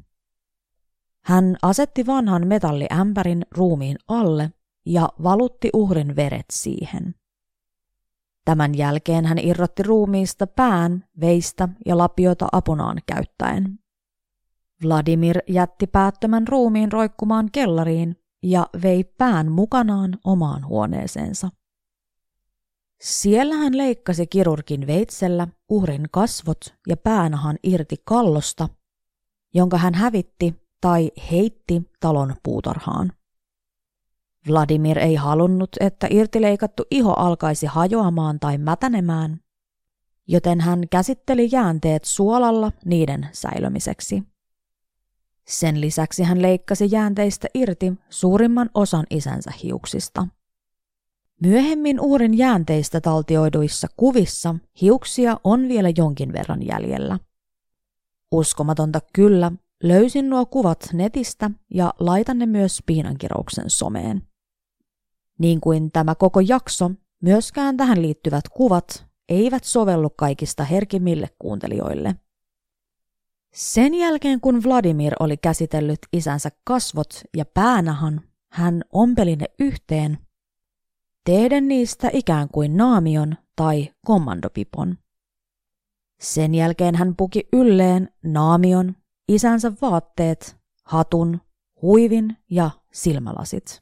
Hän asetti vanhan metalliämpärin ruumiin alle ja valutti uhrin veret siihen. Tämän jälkeen hän irrotti ruumiista pään, veistä ja lapiota apunaan käyttäen. Vladimir jätti päättömän ruumiin roikkumaan kellariin ja vei pään mukanaan omaan huoneeseensa. Siellä hän leikkasi kirurgin veitsellä uhrin kasvot ja päänahan irti kallosta, jonka hän hävitti tai heitti talon puutarhaan. Vladimir ei halunnut, että irtileikattu iho alkaisi hajoamaan tai mätänemään, joten hän käsitteli jäänteet suolalla niiden säilömiseksi. Sen lisäksi hän leikkasi jäänteistä irti suurimman osan isänsä hiuksista. Myöhemmin uhrin jäänteistä taltioiduissa kuvissa hiuksia on vielä jonkin verran jäljellä. Uskomatonta kyllä, löysin nuo kuvat netistä ja laitan ne myös Piinankirouksen someen. Niin kuin tämä koko jakso, myöskään tähän liittyvät kuvat eivät sovellu kaikista herkimmille kuuntelijoille. Sen jälkeen kun Vladimir oli käsitellyt isänsä kasvot ja päänahan, hän ompeli ne yhteen, tehden niistä ikään kuin naamion tai kommandopipon. Sen jälkeen hän puki ylleen naamion, isänsä vaatteet, hatun, huivin ja silmälasit.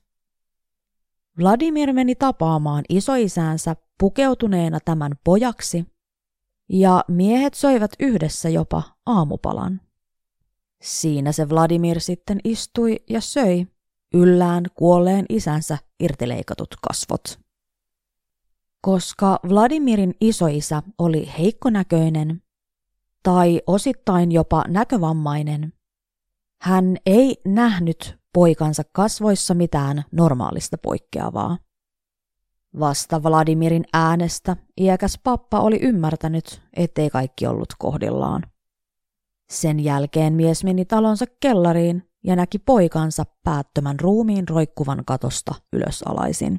Vladimir meni tapaamaan isoisäänsä pukeutuneena tämän pojaksi, ja miehet söivät yhdessä jopa aamupalan. Siinä se Vladimir sitten istui ja söi yllään kuolleen isänsä irtileikatut kasvot. Koska Vladimirin isoisä oli heikkonäköinen tai osittain jopa näkövammainen, hän ei nähnyt poikansa kasvoissa mitään normaalista poikkeavaa. Vasta Vladimirin äänestä iäkäs pappa oli ymmärtänyt, ettei kaikki ollut kohdillaan. Sen jälkeen mies meni talonsa kellariin ja näki poikansa päättömän ruumiin roikkuvan katosta ylösalaisin.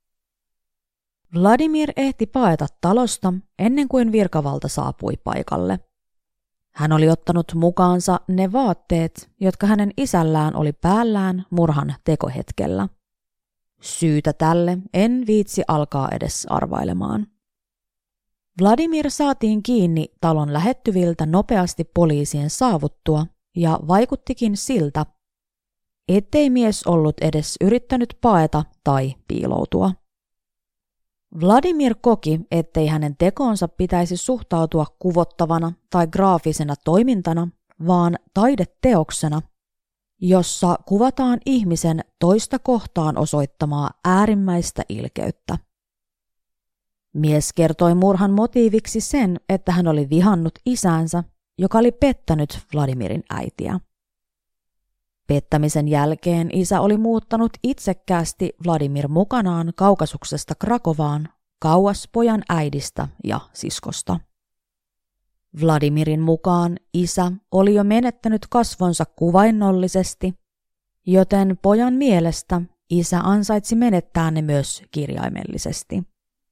Vladimir ehti paeta talosta ennen kuin virkavalta saapui paikalle. Hän oli ottanut mukaansa ne vaatteet, jotka hänen isällään oli päällään murhan tekohetkellä. Syytä tälle en viitsi alkaa edes arvailemaan. Vladimir saatiin kiinni talon lähettyviltä nopeasti poliisien saavuttua ja vaikuttikin siltä, ettei mies ollut edes yrittänyt paeta tai piiloutua. Vladimir koki, ettei hänen tekoonsa pitäisi suhtautua kuvottavana tai graafisena toimintana, vaan taideteoksena, jossa kuvataan ihmisen toista kohtaan osoittamaa äärimmäistä ilkeyttä. Mies kertoi murhan motiiviksi sen, että hän oli vihannut isäänsä, joka oli pettänyt Vladimirin äitiä. Pettämisen jälkeen isä oli muuttanut itsekkäästi Vladimir mukanaan Kaukasuksesta Krakovaan, kauas pojan äidistä ja siskosta. Vladimirin mukaan isä oli jo menettänyt kasvonsa kuvainnollisesti, joten pojan mielestä isä ansaitsi menettää ne myös kirjaimellisesti.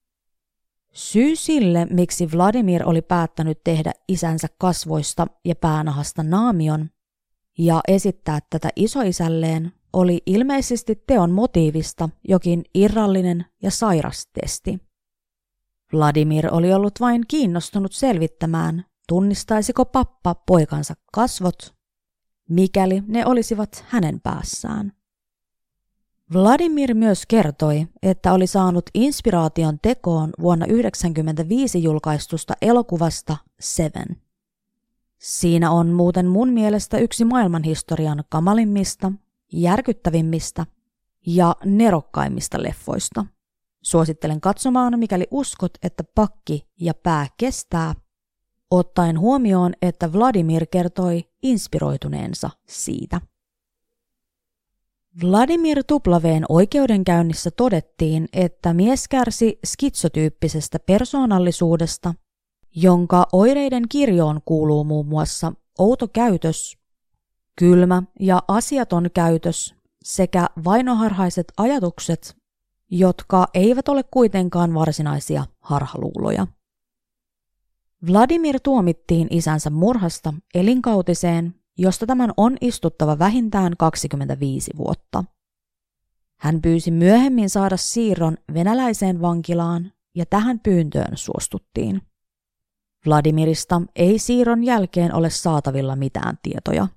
Syy sille, miksi Vladimir oli päättänyt tehdä isänsä kasvoista ja päänahasta naamion ja esittää tätä isoisälleen, oli ilmeisesti teon motiivista jokin irrallinen ja sairas testi. Vladimir oli ollut vain kiinnostunut selvittämään, tunnistaisiko pappa poikansa kasvot, mikäli ne olisivat hänen päässään. Vladimir myös kertoi, että oli saanut inspiraation tekoon vuonna yhdeksänkymmentäviisi julkaistusta elokuvasta Seven. Siinä on muuten mun mielestä yksi maailmanhistorian kamalimmista, järkyttävimmistä ja nerokkaimmista leffoista. Suosittelen katsomaan, mikäli uskot, että pakki ja pää kestää, ottaen huomioon, että Vladimir kertoi inspiroituneensa siitä. Vladimir Tuplaveen oikeudenkäynnissä todettiin, että mies kärsi skitsotyyppisestä persoonallisuudesta, jonka oireiden kirjoon kuuluu muun muassa outo käytös, kylmä ja asiaton käytös sekä vainoharhaiset ajatukset, jotka eivät ole kuitenkaan varsinaisia harhaluuloja. Vladimir tuomittiin isänsä murhasta elinkautiseen, josta tämän on istuttava vähintään kaksikymmentäviisi vuotta. Hän pyysi myöhemmin saada siirron venäläiseen vankilaan ja tähän pyyntöön suostuttiin. Vladimirista ei siirron jälkeen ole saatavilla mitään tietoja.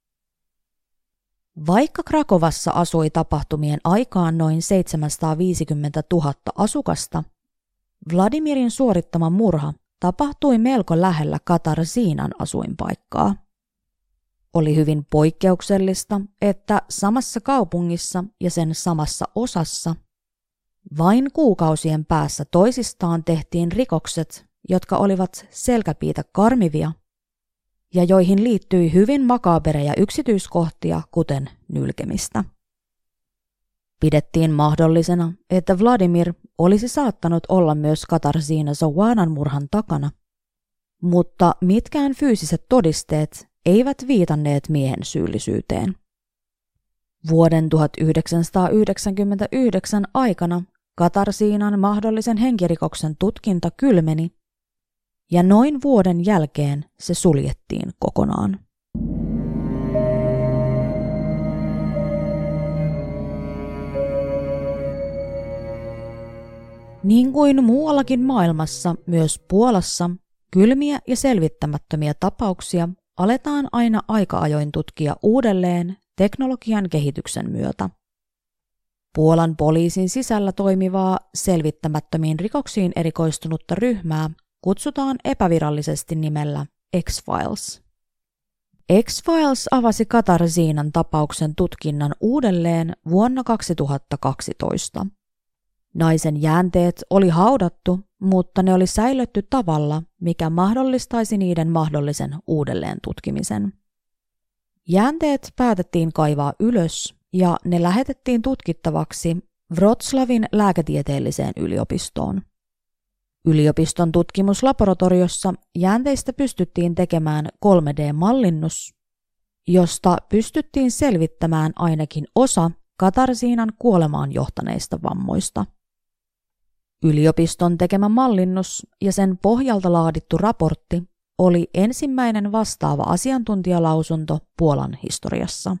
Vaikka Krakovassa asui tapahtumien aikaan noin seitsemänsataaviisikymmentätuhatta asukasta, Vladimirin suorittama murha tapahtui melko lähellä Katarzinan asuinpaikkaa. Oli hyvin poikkeuksellista, että samassa kaupungissa ja sen samassa osassa vain kuukausien päässä toisistaan tehtiin rikokset, jotka olivat selkäpiitä karmivia ja joihin liittyi hyvin makaabereja yksityiskohtia, kuten nylkemistä. Pidettiin mahdollisena, että Vladimir olisi saattanut olla myös Katarzyna Zowanan murhan takana, mutta mitkään fyysiset todisteet eivät viitanneet miehen syyllisyyteen. Vuoden tuhatyhdeksänsataayhdeksänkymmentäyhdeksän aikana Katarzynan mahdollisen henkirikoksen tutkinta kylmeni, ja noin vuoden jälkeen se suljettiin kokonaan. Niin kuin muuallakin maailmassa, myös Puolassa, kylmiä ja selvittämättömiä tapauksia aletaan aina aika-ajoin tutkia uudelleen teknologian kehityksen myötä. Puolan poliisin sisällä toimivaa selvittämättömiin rikoksiin erikoistunutta ryhmää kutsutaan epävirallisesti nimellä X-Files. X-Files avasi Katarzynan tapauksen tutkinnan uudelleen vuonna kaksituhattakaksitoista. Naisen jäänteet oli haudattu, mutta ne oli säilötty tavalla, mikä mahdollistaisi niiden mahdollisen uudelleen tutkimisen. Jäänteet päätettiin kaivaa ylös ja ne lähetettiin tutkittavaksi Wrocławin lääketieteelliseen yliopistoon. Yliopiston tutkimuslaboratoriossa jäänteistä pystyttiin tekemään kolme D-mallinnus, josta pystyttiin selvittämään ainakin osa Katarzynan kuolemaan johtaneista vammoista. Yliopiston tekemä mallinnus ja sen pohjalta laadittu raportti oli ensimmäinen vastaava asiantuntijalausunto Puolan historiassa.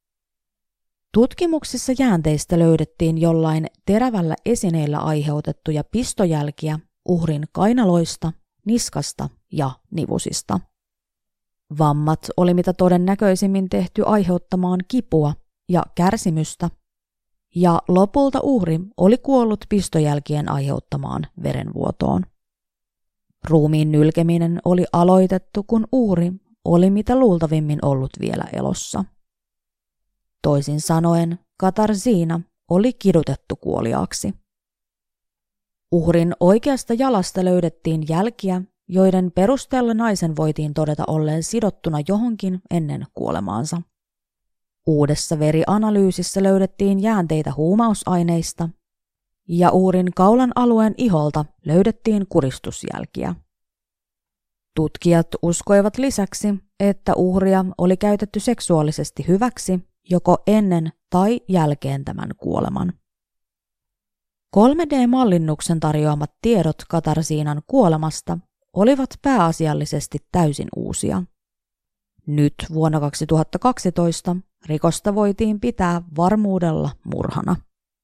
Tutkimuksissa jäänteistä löydettiin jollain terävällä esineellä aiheutettuja pistojälkiä uhrin kainaloista, niskasta ja nivusista. Vammat oli mitä todennäköisimmin tehty aiheuttamaan kipua ja kärsimystä, ja lopulta uhri oli kuollut pistojälkien aiheuttamaan verenvuotoon. Ruumiin nylkeminen oli aloitettu, kun uhri oli mitä luultavimmin ollut vielä elossa. Toisin sanoen Katarzyna oli kidutettu kuoliaaksi. Uhrin oikeasta jalasta löydettiin jälkiä, joiden perusteella naisen voitiin todeta olleen sidottuna johonkin ennen kuolemaansa. Uudessa verianalyysissä löydettiin jäänteitä huumausaineista ja uhrin kaulan alueen iholta löydettiin kuristusjälkiä. Tutkijat uskoivat lisäksi, että uhria oli käytetty seksuaalisesti hyväksi joko ennen tai jälkeen tämän kuoleman. kolme D-mallinnuksen tarjoamat tiedot Katarzynan kuolemasta olivat pääasiallisesti täysin uusia. Nyt vuonna kaksituhattakaksitoista rikosta voitiin pitää varmuudella murhana.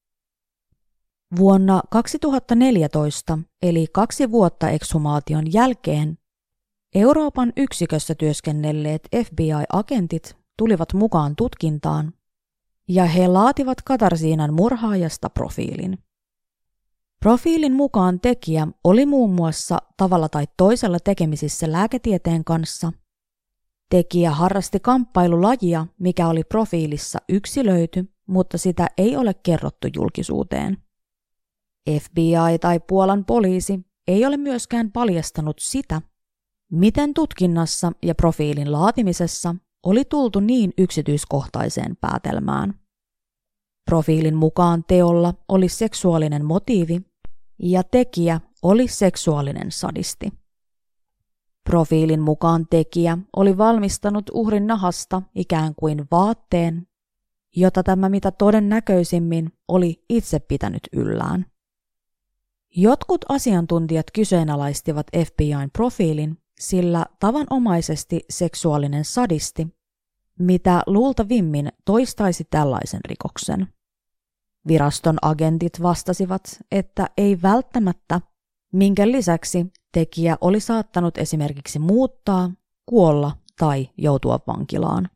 Vuonna kaksituhattaneljätoista, eli kaksi vuotta ekshumaation jälkeen, Euroopan yksikössä työskennelleet F B I-agentit tulivat mukaan tutkintaan, ja he laativat Katarzynan murhaajasta profiilin. Profiilin mukaan tekijä oli muun muassa tavalla tai toisella tekemisissä lääketieteen kanssa Tekijä harrasti kamppailulajia, mikä oli profiilissa yksilöity, mutta sitä ei ole kerrottu julkisuuteen. F B I tai Puolan poliisi ei ole myöskään paljastanut sitä, miten tutkinnassa ja profiilin laatimisessa oli tultu niin yksityiskohtaiseen päätelmään. Profiilin mukaan teolla oli seksuaalinen motiivi ja tekijä oli seksuaalinen sadisti. Profiilin mukaan tekijä oli valmistanut uhrin nahasta ikään kuin vaatteen, jota tämä mitä todennäköisimmin oli itse pitänyt yllään. Jotkut asiantuntijat kyseenalaistivat F B I:n profiilin, sillä tavanomaisesti seksuaalinen sadisti, mitä luultavimmin toistaisi tällaisen rikoksen. Viraston agentit vastasivat, että ei välttämättä, minkä lisäksi tekijä oli saattanut esimerkiksi muuttaa, kuolla tai joutua vankilaan.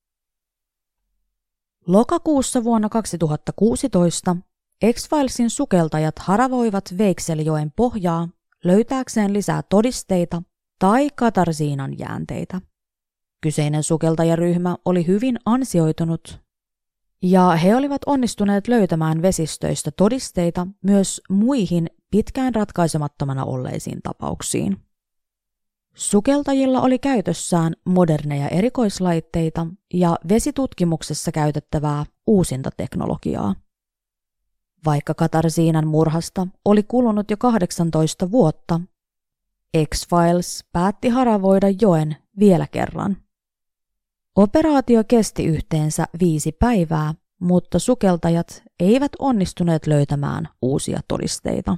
Lokakuussa vuonna kaksituhattakuusitoista X-Filesin sukeltajat haravoivat Veikselijoen pohjaa löytääkseen lisää todisteita tai katarsiinan jäänteitä. Kyseinen sukeltajaryhmä oli hyvin ansioitunut ja he olivat onnistuneet löytämään vesistöistä todisteita myös muihin pitkään ratkaisemattomana olleisiin tapauksiin. Sukeltajilla oli käytössään moderneja erikoislaitteita ja vesitutkimuksessa käytettävää uusinta teknologiaa. Vaikka Katarsiinan murhasta oli kulunut jo kahdeksantoista vuotta, X-Files päätti haravoida joen vielä kerran. Operaatio kesti yhteensä viisi päivää, mutta sukeltajat eivät onnistuneet löytämään uusia todisteita.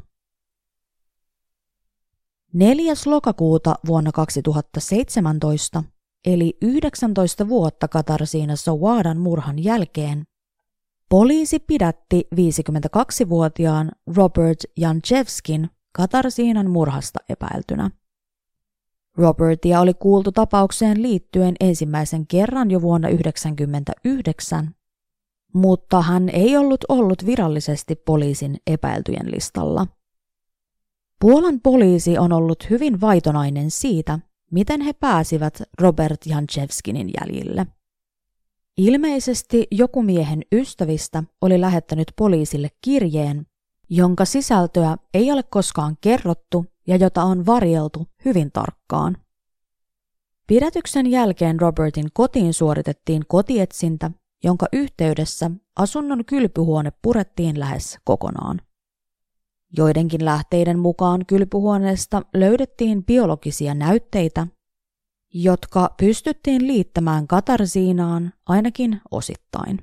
neljäs lokakuuta vuonna kaksituhattaseitsemäntoista, eli yhdeksäntoista vuotta Katarzyna Sowadan murhan jälkeen, poliisi pidätti viisikymmentäkaksivuotiaan Robert Janczewskin Katarzynan murhasta epäiltynä. Robertia oli kuultu tapaukseen liittyen ensimmäisen kerran jo vuonna yhdeksänkymmentäyhdeksän, mutta hän ei ollut ollut virallisesti poliisin epäiltyjen listalla. Puolan poliisi on ollut hyvin vaitonainen siitä, miten he pääsivät Robert Janczewskinin jäljille. Ilmeisesti joku miehen ystävistä oli lähettänyt poliisille kirjeen, jonka sisältöä ei ole koskaan kerrottu ja jota on varjeltu hyvin tarkkaan. Pidätyksen jälkeen Robertin kotiin suoritettiin kotietsintä, jonka yhteydessä asunnon kylpyhuone purettiin lähes kokonaan. Joidenkin lähteiden mukaan kylpyhuoneesta löydettiin biologisia näytteitä, jotka pystyttiin liittämään Katarzynaan ainakin osittain.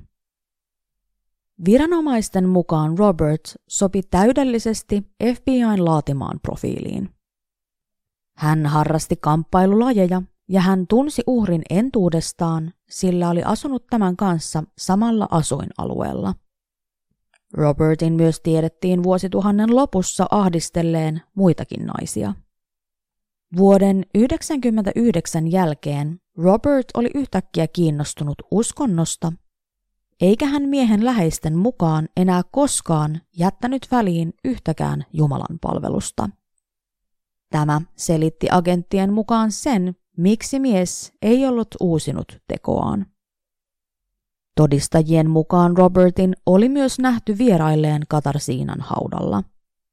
Viranomaisten mukaan Robert sopi täydellisesti F B I:n laatimaan profiiliin. Hän harrasti kamppailulajeja ja hän tunsi uhrin entuudestaan, sillä oli asunut tämän kanssa samalla asuinalueella. Robertin myös tiedettiin vuosituhannen lopussa ahdistelleen muitakin naisia. Vuoden yhdeksänkymmentäyhdeksän jälkeen Robert oli yhtäkkiä kiinnostunut uskonnosta, eikä hän miehen läheisten mukaan enää koskaan jättänyt väliin yhtäkään Jumalan palvelusta. Tämä selitti agenttien mukaan sen, miksi mies ei ollut uusinut tekoaan. Todistajien mukaan Robertin oli myös nähty vierailleen Katarzynan haudalla.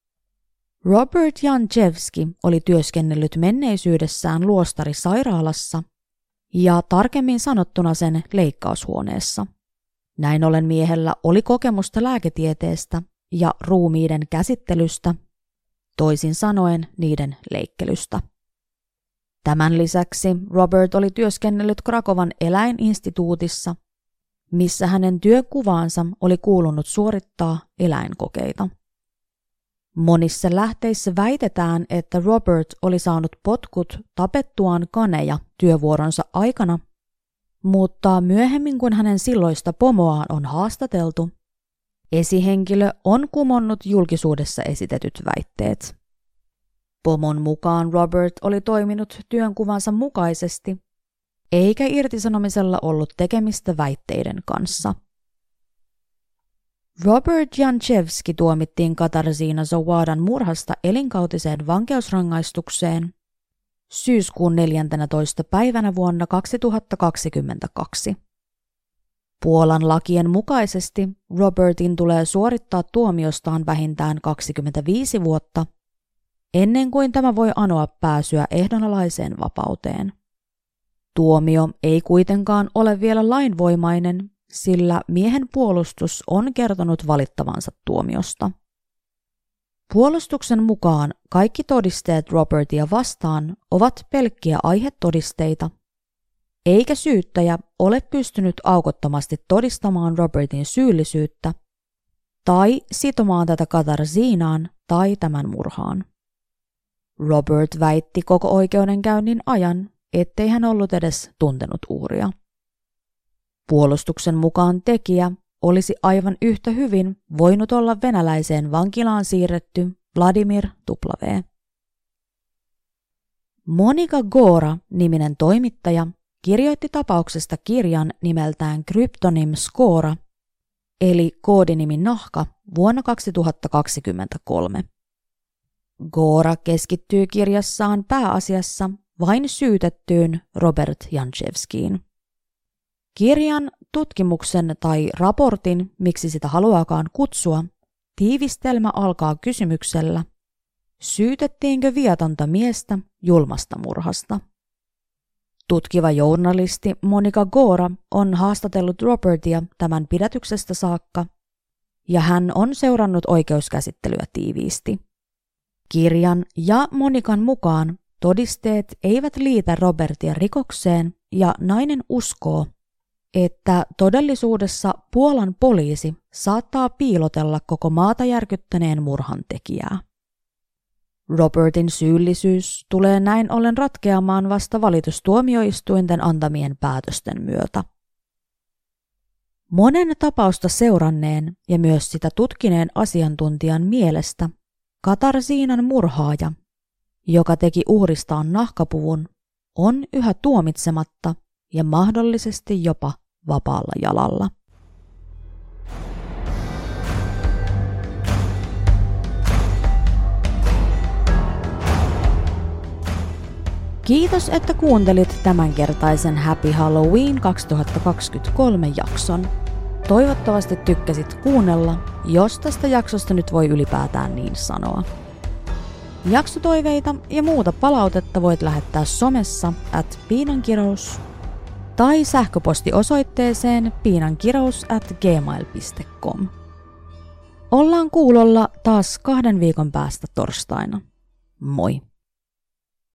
Robert Janczewski oli työskennellyt menneisyydessään luostarisairaalassa ja tarkemmin sanottuna sen leikkaushuoneessa. Näin ollen miehellä oli kokemusta lääketieteestä ja ruumiiden käsittelystä, toisin sanoen niiden leikkelystä. Tämän lisäksi Robert oli työskennellyt Krakowan eläininstituutissa, missä hänen työkuvaansa oli kuulunut suorittaa eläinkokeita. Monissa lähteissä väitetään, että Robert oli saanut potkut tapettuaan kaneja työvuoronsa aikana, mutta myöhemmin kun hänen silloista pomoaan on haastateltu, esihenkilö on kumonnut julkisuudessa esitetyt väitteet. Pomon mukaan Robert oli toiminut työnkuvansa mukaisesti, eikä irtisanomisella ollut tekemistä väitteiden kanssa. Robert Janczewski tuomittiin Katarzyna Sowadan murhasta elinkautiseen vankeusrangaistukseen, syyskuun neljäntenätoista päivänä vuonna kaksituhattakaksikymmentäkaksi. Puolan lakien mukaisesti Robertin tulee suorittaa tuomiostaan vähintään kaksikymmentäviisi vuotta, ennen kuin tämä voi anoa pääsyä ehdonalaiseen vapauteen. Tuomio ei kuitenkaan ole vielä lainvoimainen, sillä miehen puolustus on kertonut valittavansa tuomiosta. Puolustuksen mukaan kaikki todisteet Robertia vastaan ovat pelkkiä aihetodisteita, eikä syyttäjä ole pystynyt aukottomasti todistamaan Robertin syyllisyyttä tai sitomaan tätä Katarzyinaan tai tämän murhaan. Robert väitti koko oikeudenkäynnin ajan, ettei hän ollut edes tuntenut uhria. Puolustuksen mukaan tekijä olisi aivan yhtä hyvin voinut olla venäläiseen vankilaan siirretty Vladimir W. Monika Gora-niminen toimittaja kirjoitti tapauksesta kirjan nimeltään Kryptonym Skora, eli koodinimi Nahka, vuonna kaksituhattakaksikymmentäkolme. Gora keskittyy kirjassaan pääasiassa vain syytettyyn Robert Janczewskiin. Kirjan, tutkimuksen tai raportin, miksi sitä haluaakaan kutsua, tiivistelmä alkaa kysymyksellä: syytettiinkö viatonta miestä julmasta murhasta? Tutkiva journalisti Monika Gora on haastatellut Robertia tämän pidätyksestä saakka, ja hän on seurannut oikeuskäsittelyä tiiviisti. Kirjan ja Monikan mukaan todisteet eivät liitä Robertia rikokseen, ja nainen uskoo, että todellisuudessa Puolan poliisi saattaa piilotella koko maata järkyttäneen murhan tekijää. Robertin syyllisyys tulee näin ollen ratkeamaan vasta valitustuomioistuinten antamien päätösten myötä. Monen tapausta seuranneen ja myös sitä tutkineen asiantuntijan mielestä Katarzynan murhaaja, joka teki uhristaan nahkapuvun, on yhä tuomitsematta ja mahdollisesti jopa vapaalla jalalla. Kiitos, että kuuntelit tämänkertaisen Happy Halloween kaksituhattakaksikymmentäkolme jakson. Toivottavasti tykkäsit kuunnella, jos tästä jaksosta nyt voi ylipäätään niin sanoa. Jaksotoiveita ja muuta palautetta voit lähettää somessa at piinankirous tai sähköpostiosoitteeseen piinankirous at gmail piste com. Ollaan kuulolla taas kahden viikon päästä torstaina. Moi!